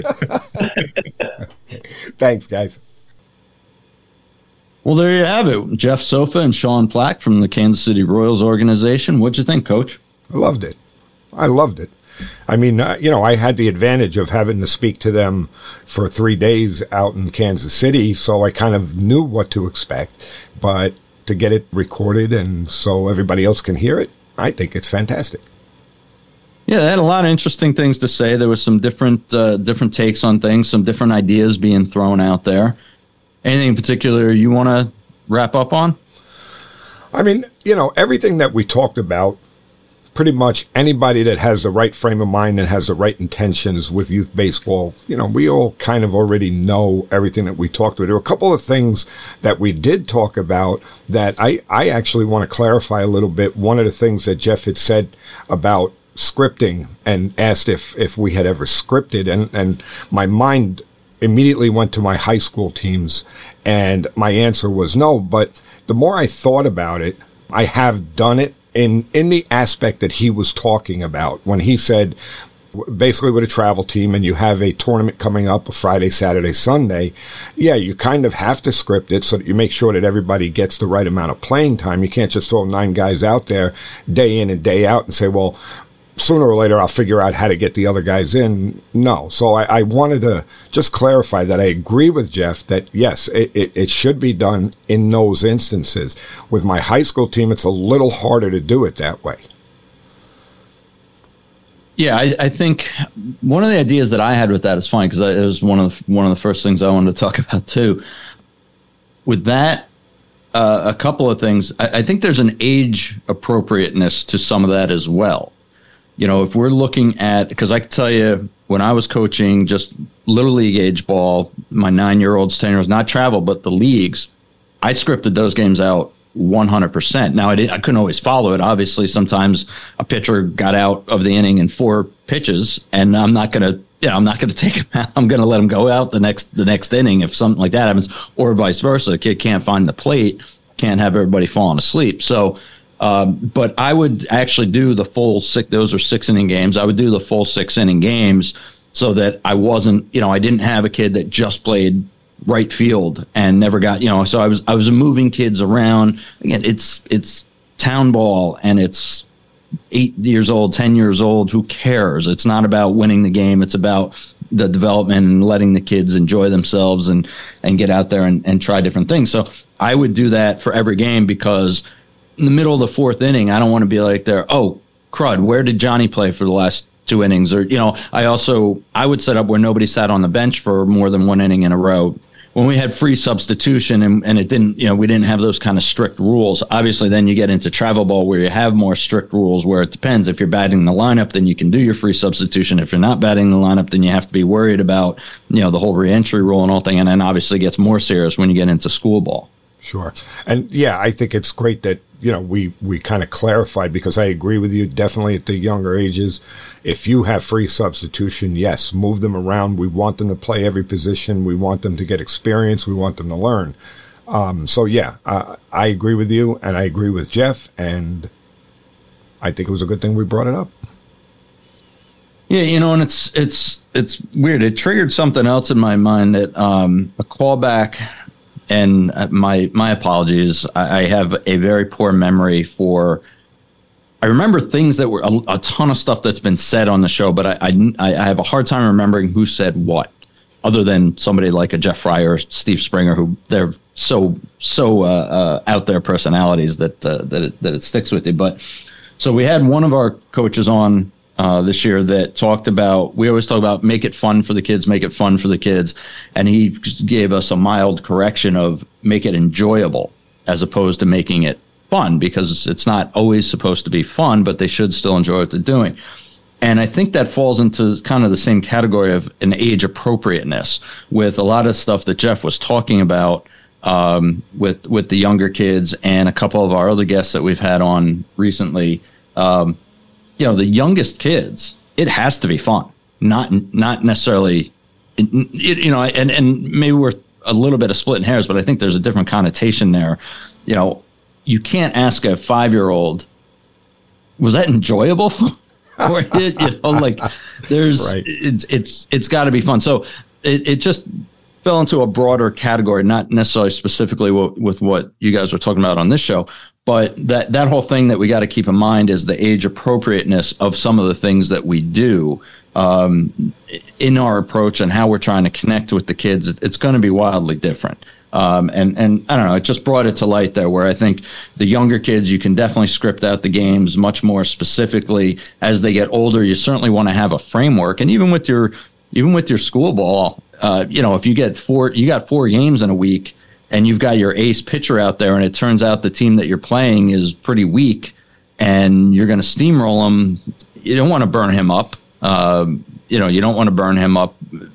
Thanks, guys. Well, there you have it. Jeff Sofa and Sean Plack from the Kansas City Royals organization. What'd you think, Coach? I loved it. I mean, I had the advantage of having to speak to them for 3 days out in Kansas City, so I kind of knew what to expect. But to get it recorded and so everybody else can hear it, I think it's fantastic. Yeah, they had a lot of interesting things to say. There was some different takes on things, some different ideas being thrown out there. Anything in particular you want to wrap up on? I mean, everything that we talked about, pretty much anybody that has the right frame of mind and has the right intentions with youth baseball, we all kind of already know everything that we talked about. There were a couple of things that we did talk about that I actually want to clarify a little bit. One of the things that Jeff had said about scripting and asked if we had ever scripted, and my mind immediately went to my high school teams, and my answer was no. But the more I thought about it, I have done it in the aspect that he was talking about when he said, basically with a travel team and you have a tournament coming up, a Friday, Saturday, Sunday, yeah, you kind of have to script it so that you make sure that everybody gets the right amount of playing time. You can't just throw 9 guys out there day in and day out and say, well, sooner or later I'll figure out how to get the other guys in. No. So I wanted to just clarify that I agree with Jeff that, yes, it should be done in those instances. With my high school team, it's a little harder to do it that way. Yeah, I think one of the ideas that I had with that is fine because it was one of the first things I wanted to talk about too. With that, a couple of things. I think there's an age appropriateness to some of that as well. If we're looking at, because I can tell you when I was coaching just Little League age ball, my 9-year-olds, 10-year-olds, not travel, but the leagues, I scripted those games out 100%. Now, I couldn't always follow it. Obviously, sometimes a pitcher got out of the inning in 4 pitches, and I'm not going to take him out. I'm going to let him go out the next inning if something like that happens, or vice versa. The kid can't find the plate, can't have everybody falling asleep. So, but I would actually do the full 6. Those are 6-inning games. I would do the full 6-inning games so that I wasn't, I didn't have a kid that just played right field and never got, so I was moving kids around. Again, it's town ball and it's 8 years old, 10 years old. Who cares? It's not about winning the game. It's about the development and letting the kids enjoy themselves and get out there and try different things. So I would do that for every game because in the middle of the 4th inning, I don't want to be like there, oh, crud, where did Johnny play for the last 2 innings? Or, I would set up where nobody sat on the bench for more than 1 inning in a row. When we had free substitution and it didn't, we didn't have those kind of strict rules. Obviously, then you get into travel ball where you have more strict rules where it depends. If you're batting the lineup, then you can do your free substitution. If you're not batting the lineup, then you have to be worried about, the whole reentry rule and all thing. And then obviously it gets more serious when you get into school ball. Sure. And yeah, I think it's great that, we kind of clarified, because I agree with you definitely at the younger ages. If you have free substitution, yes, move them around. We want them to play every position. We want them to get experience. We want them to learn. So yeah, I agree with you, and I agree with Jeff, and I think it was a good thing we brought it up. Yeah, and it's weird. It triggered something else in my mind, that a callback. And my apologies. I have a very poor memory for. I remember things that were a ton of stuff that's been said on the show, but I have a hard time remembering who said what, other than somebody like a Jeff Fry or Steve Springer, who they're so out there personalities that it sticks with you. But so we had one of our coaches on this year that talked about, we always talk about make it fun for the kids, make it fun for the kids. And he gave us a mild correction of make it enjoyable as opposed to making it fun, because it's not always supposed to be fun, but they should still enjoy what they're doing. And I think that falls into kind of the same category of an age appropriateness with a lot of stuff that Jeff was talking about with the younger kids and a couple of our other guests that we've had on recently. The youngest kids, it has to be fun, not necessarily, and maybe we're a little bit of splitting hairs, but I think there's a different connotation there. You can't ask a 5-year-old, was that enjoyable? Or there's, right. It's got to be fun. So it just fell into a broader category, not necessarily specifically with what you guys were talking about on this show. But that whole thing that we got to keep in mind is the age appropriateness of some of the things that we do in our approach and how we're trying to connect with the kids. It's going to be wildly different. And I don't know, it just brought it to light there, where I think the younger kids, you can definitely script out the games much more specifically. As they get older, you certainly want to have a framework. And even with your school ball, if you got 4 games in a week, and you've got your ace pitcher out there, and it turns out the team that you're playing is pretty weak, and you're going to steamroll him, you don't want to burn him up. You don't want to burn him up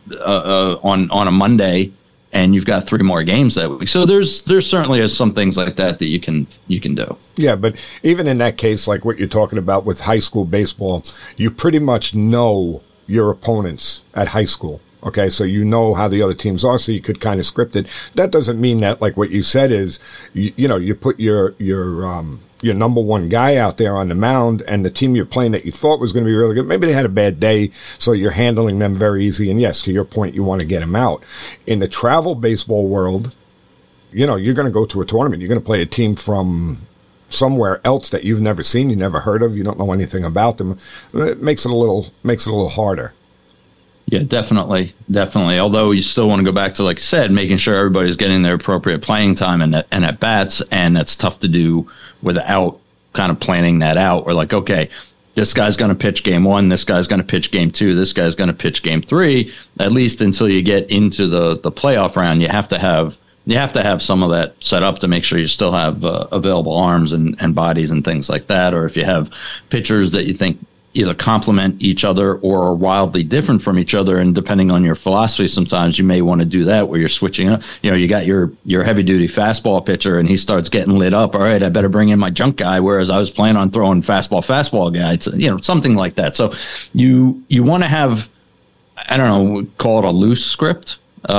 on a Monday, and you've got 3 more games that week. So there's certainly some things like that you can do. Yeah, but even in that case, like what you're talking about with high school baseball, you pretty much know your opponents at high school. Okay, so you know how the other teams are, so you could kind of script it. That doesn't mean that, like what you said is, you put your number one guy out there on the mound, and the team you're playing that you thought was going to be really good, maybe they had a bad day, so you're handling them very easy. And yes, to your point, you want to get them out. In the travel baseball world, you're going to go to a tournament. You're going to play a team from somewhere else that you've never seen, you never heard of, you don't know anything about them. It makes it a little harder. Yeah, definitely. Although you still want to go back to, like I said, making sure everybody's getting their appropriate playing time and at bats, and that's tough to do without kind of planning that out. We're like, okay, this guy's going to pitch game 1, this guy's going to pitch game 2, this guy's going to pitch game 3. At least until you get into the playoff round, you have to have some of that set up to make sure you still have available arms and bodies and things like that. Or if you have pitchers that you think either complement each other or are wildly different from each other, and depending on your philosophy, sometimes you may want to do that where you're switching up. You got your heavy duty fastball pitcher, and he starts getting lit up. All right, I better bring in my junk guy, whereas I was planning on throwing fastball guy. It's, something like that. So you want to have, I don't know, call it a loose script.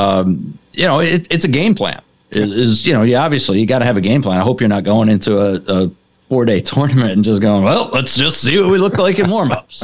It's a game plan. Obviously you got to have a game plan. I hope you're not going into a 4-day tournament and just going, well, let's just see what we look like in warm-ups.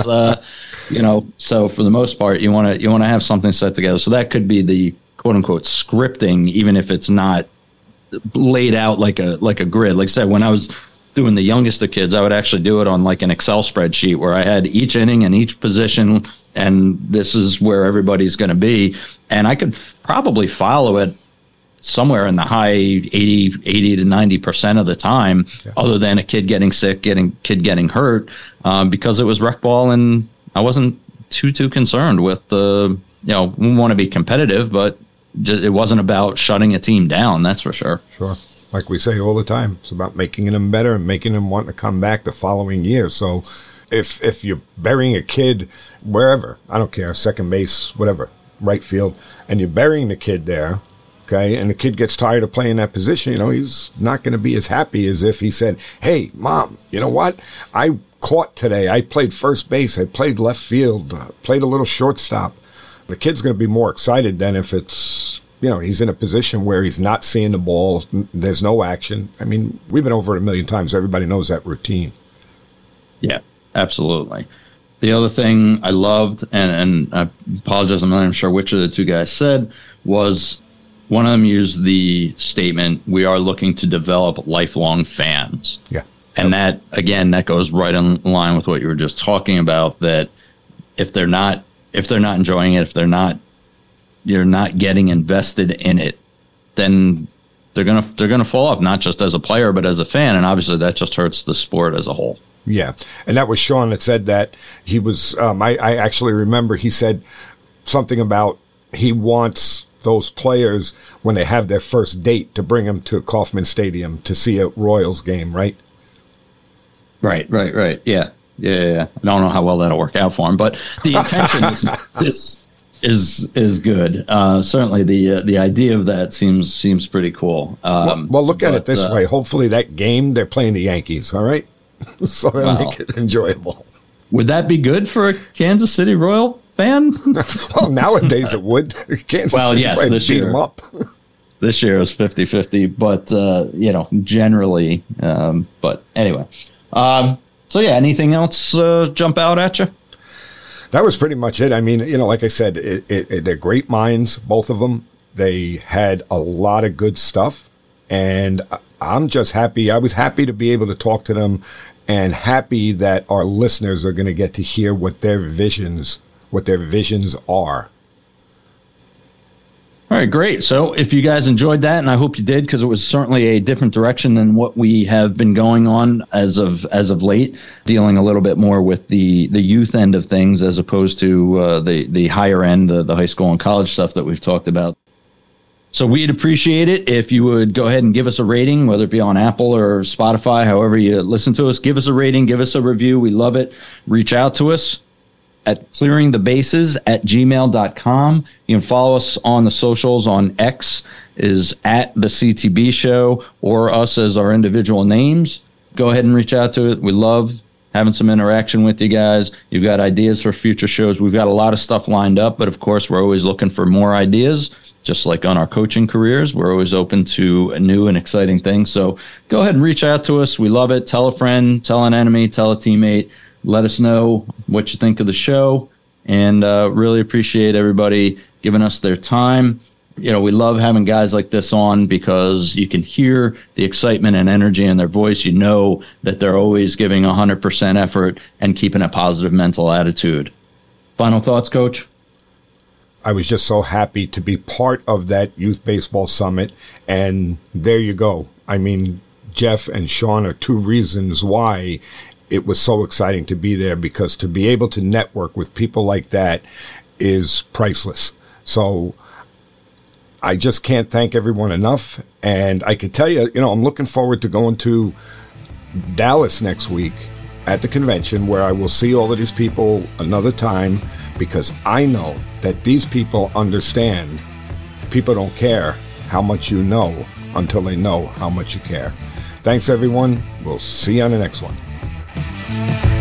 So for the most part, you want to have something set together. So that could be the quote unquote scripting, even if it's not laid out like a grid. Like I said, when I was doing the youngest of kids, I would actually do it on like an Excel spreadsheet where I had each inning and each position, and this is where everybody's going to be. And I could probably follow it somewhere in the high 80 to 90% of the time, other than a kid getting sick, kid getting hurt, because it was rec ball, and I wasn't too concerned with we want to be competitive, but it wasn't about shutting a team down. That's for sure. Sure. Like we say all the time, it's about making them better and making them want to come back the following year. So if you're burying a kid wherever, I don't care, second base, whatever, right field, and you're burying the kid there, Okay, and the kid gets tired of playing that position, he's not going to be as happy as if he said, hey, Mom, you know what? I caught today. I played first base. I played left field, played a little shortstop. The kid's going to be more excited than if it's, he's in a position where he's not seeing the ball. There's no action. I mean, we've been over it a million times. Everybody knows that routine. Yeah, absolutely. The other thing I loved, and I apologize, I'm not even sure which of the two guys said, was one of them used the statement, we are looking to develop lifelong fans. Yeah. And that, again, that goes right in line with what you were just talking about, that if they're not enjoying it, you're not getting invested in it, then they're gonna fall off, not just as a player, but as a fan. And obviously that just hurts the sport as a whole. Yeah. And that was Sean that said that. He was, I actually remember he said something about he wants those players, when they have their first date, to bring them to Kauffman Stadium to see a Royals game, right? Right. Yeah. I don't know how well that'll work out for him, but the intention is good. Certainly, the idea of that seems pretty cool. Well, look at it this way. Hopefully, that game they're playing the Yankees. All right, so they'll make it enjoyable. Would that be good for a Kansas City Royal fan? Well, nowadays it would. Kansas City yes, this beat year. them up. This year is 50-50, but generally. But anyway, so yeah. Anything else jump out at you? That was pretty much it. I mean, like I said, they're great minds, both of them. They had a lot of good stuff, and I'm just happy. I was happy to be able to talk to them, and happy that our listeners are going to get to hear what their visions are. All right, great. So if you guys enjoyed that, and I hope you did, because it was certainly a different direction than what we have been going on as of late, dealing a little bit more with the youth end of things as opposed to the higher end, the high school and college stuff that we've talked about. So we'd appreciate it if you would go ahead and give us a rating, whether it be on Apple or Spotify, however you listen to us. Give us a rating, give us a review. We love it. Reach out to us at clearingthebases@gmail.com. You can follow us on the socials. On X is at the CTB Show, or us as our individual names. Go ahead and reach out to it. We love having some interaction with you guys. You've got ideas for future shows. We've got a lot of stuff lined up, but of course we're always looking for more ideas. Just like on our coaching careers, we're always open to new and exciting things. So go ahead and reach out to us. We love it. Tell a friend, tell an enemy, tell a teammate. Let us know what you think of the show, and really appreciate everybody giving us their time. We love having guys like this on because you can hear the excitement and energy in their voice. You know that they're always giving 100% effort and keeping a positive mental attitude. Final thoughts, Coach? I was just so happy to be part of that Youth Baseball Summit, and there you go. I mean, Jeff and Sean are two reasons why it was so exciting to be there, because to be able to network with people like that is priceless. So I just can't thank everyone enough. And I could tell you, I'm looking forward to going to Dallas next week at the convention, where I will see all of these people another time, because I know that these people understand people don't care how much you know until they know how much you care. Thanks, everyone. We'll see you on the next one.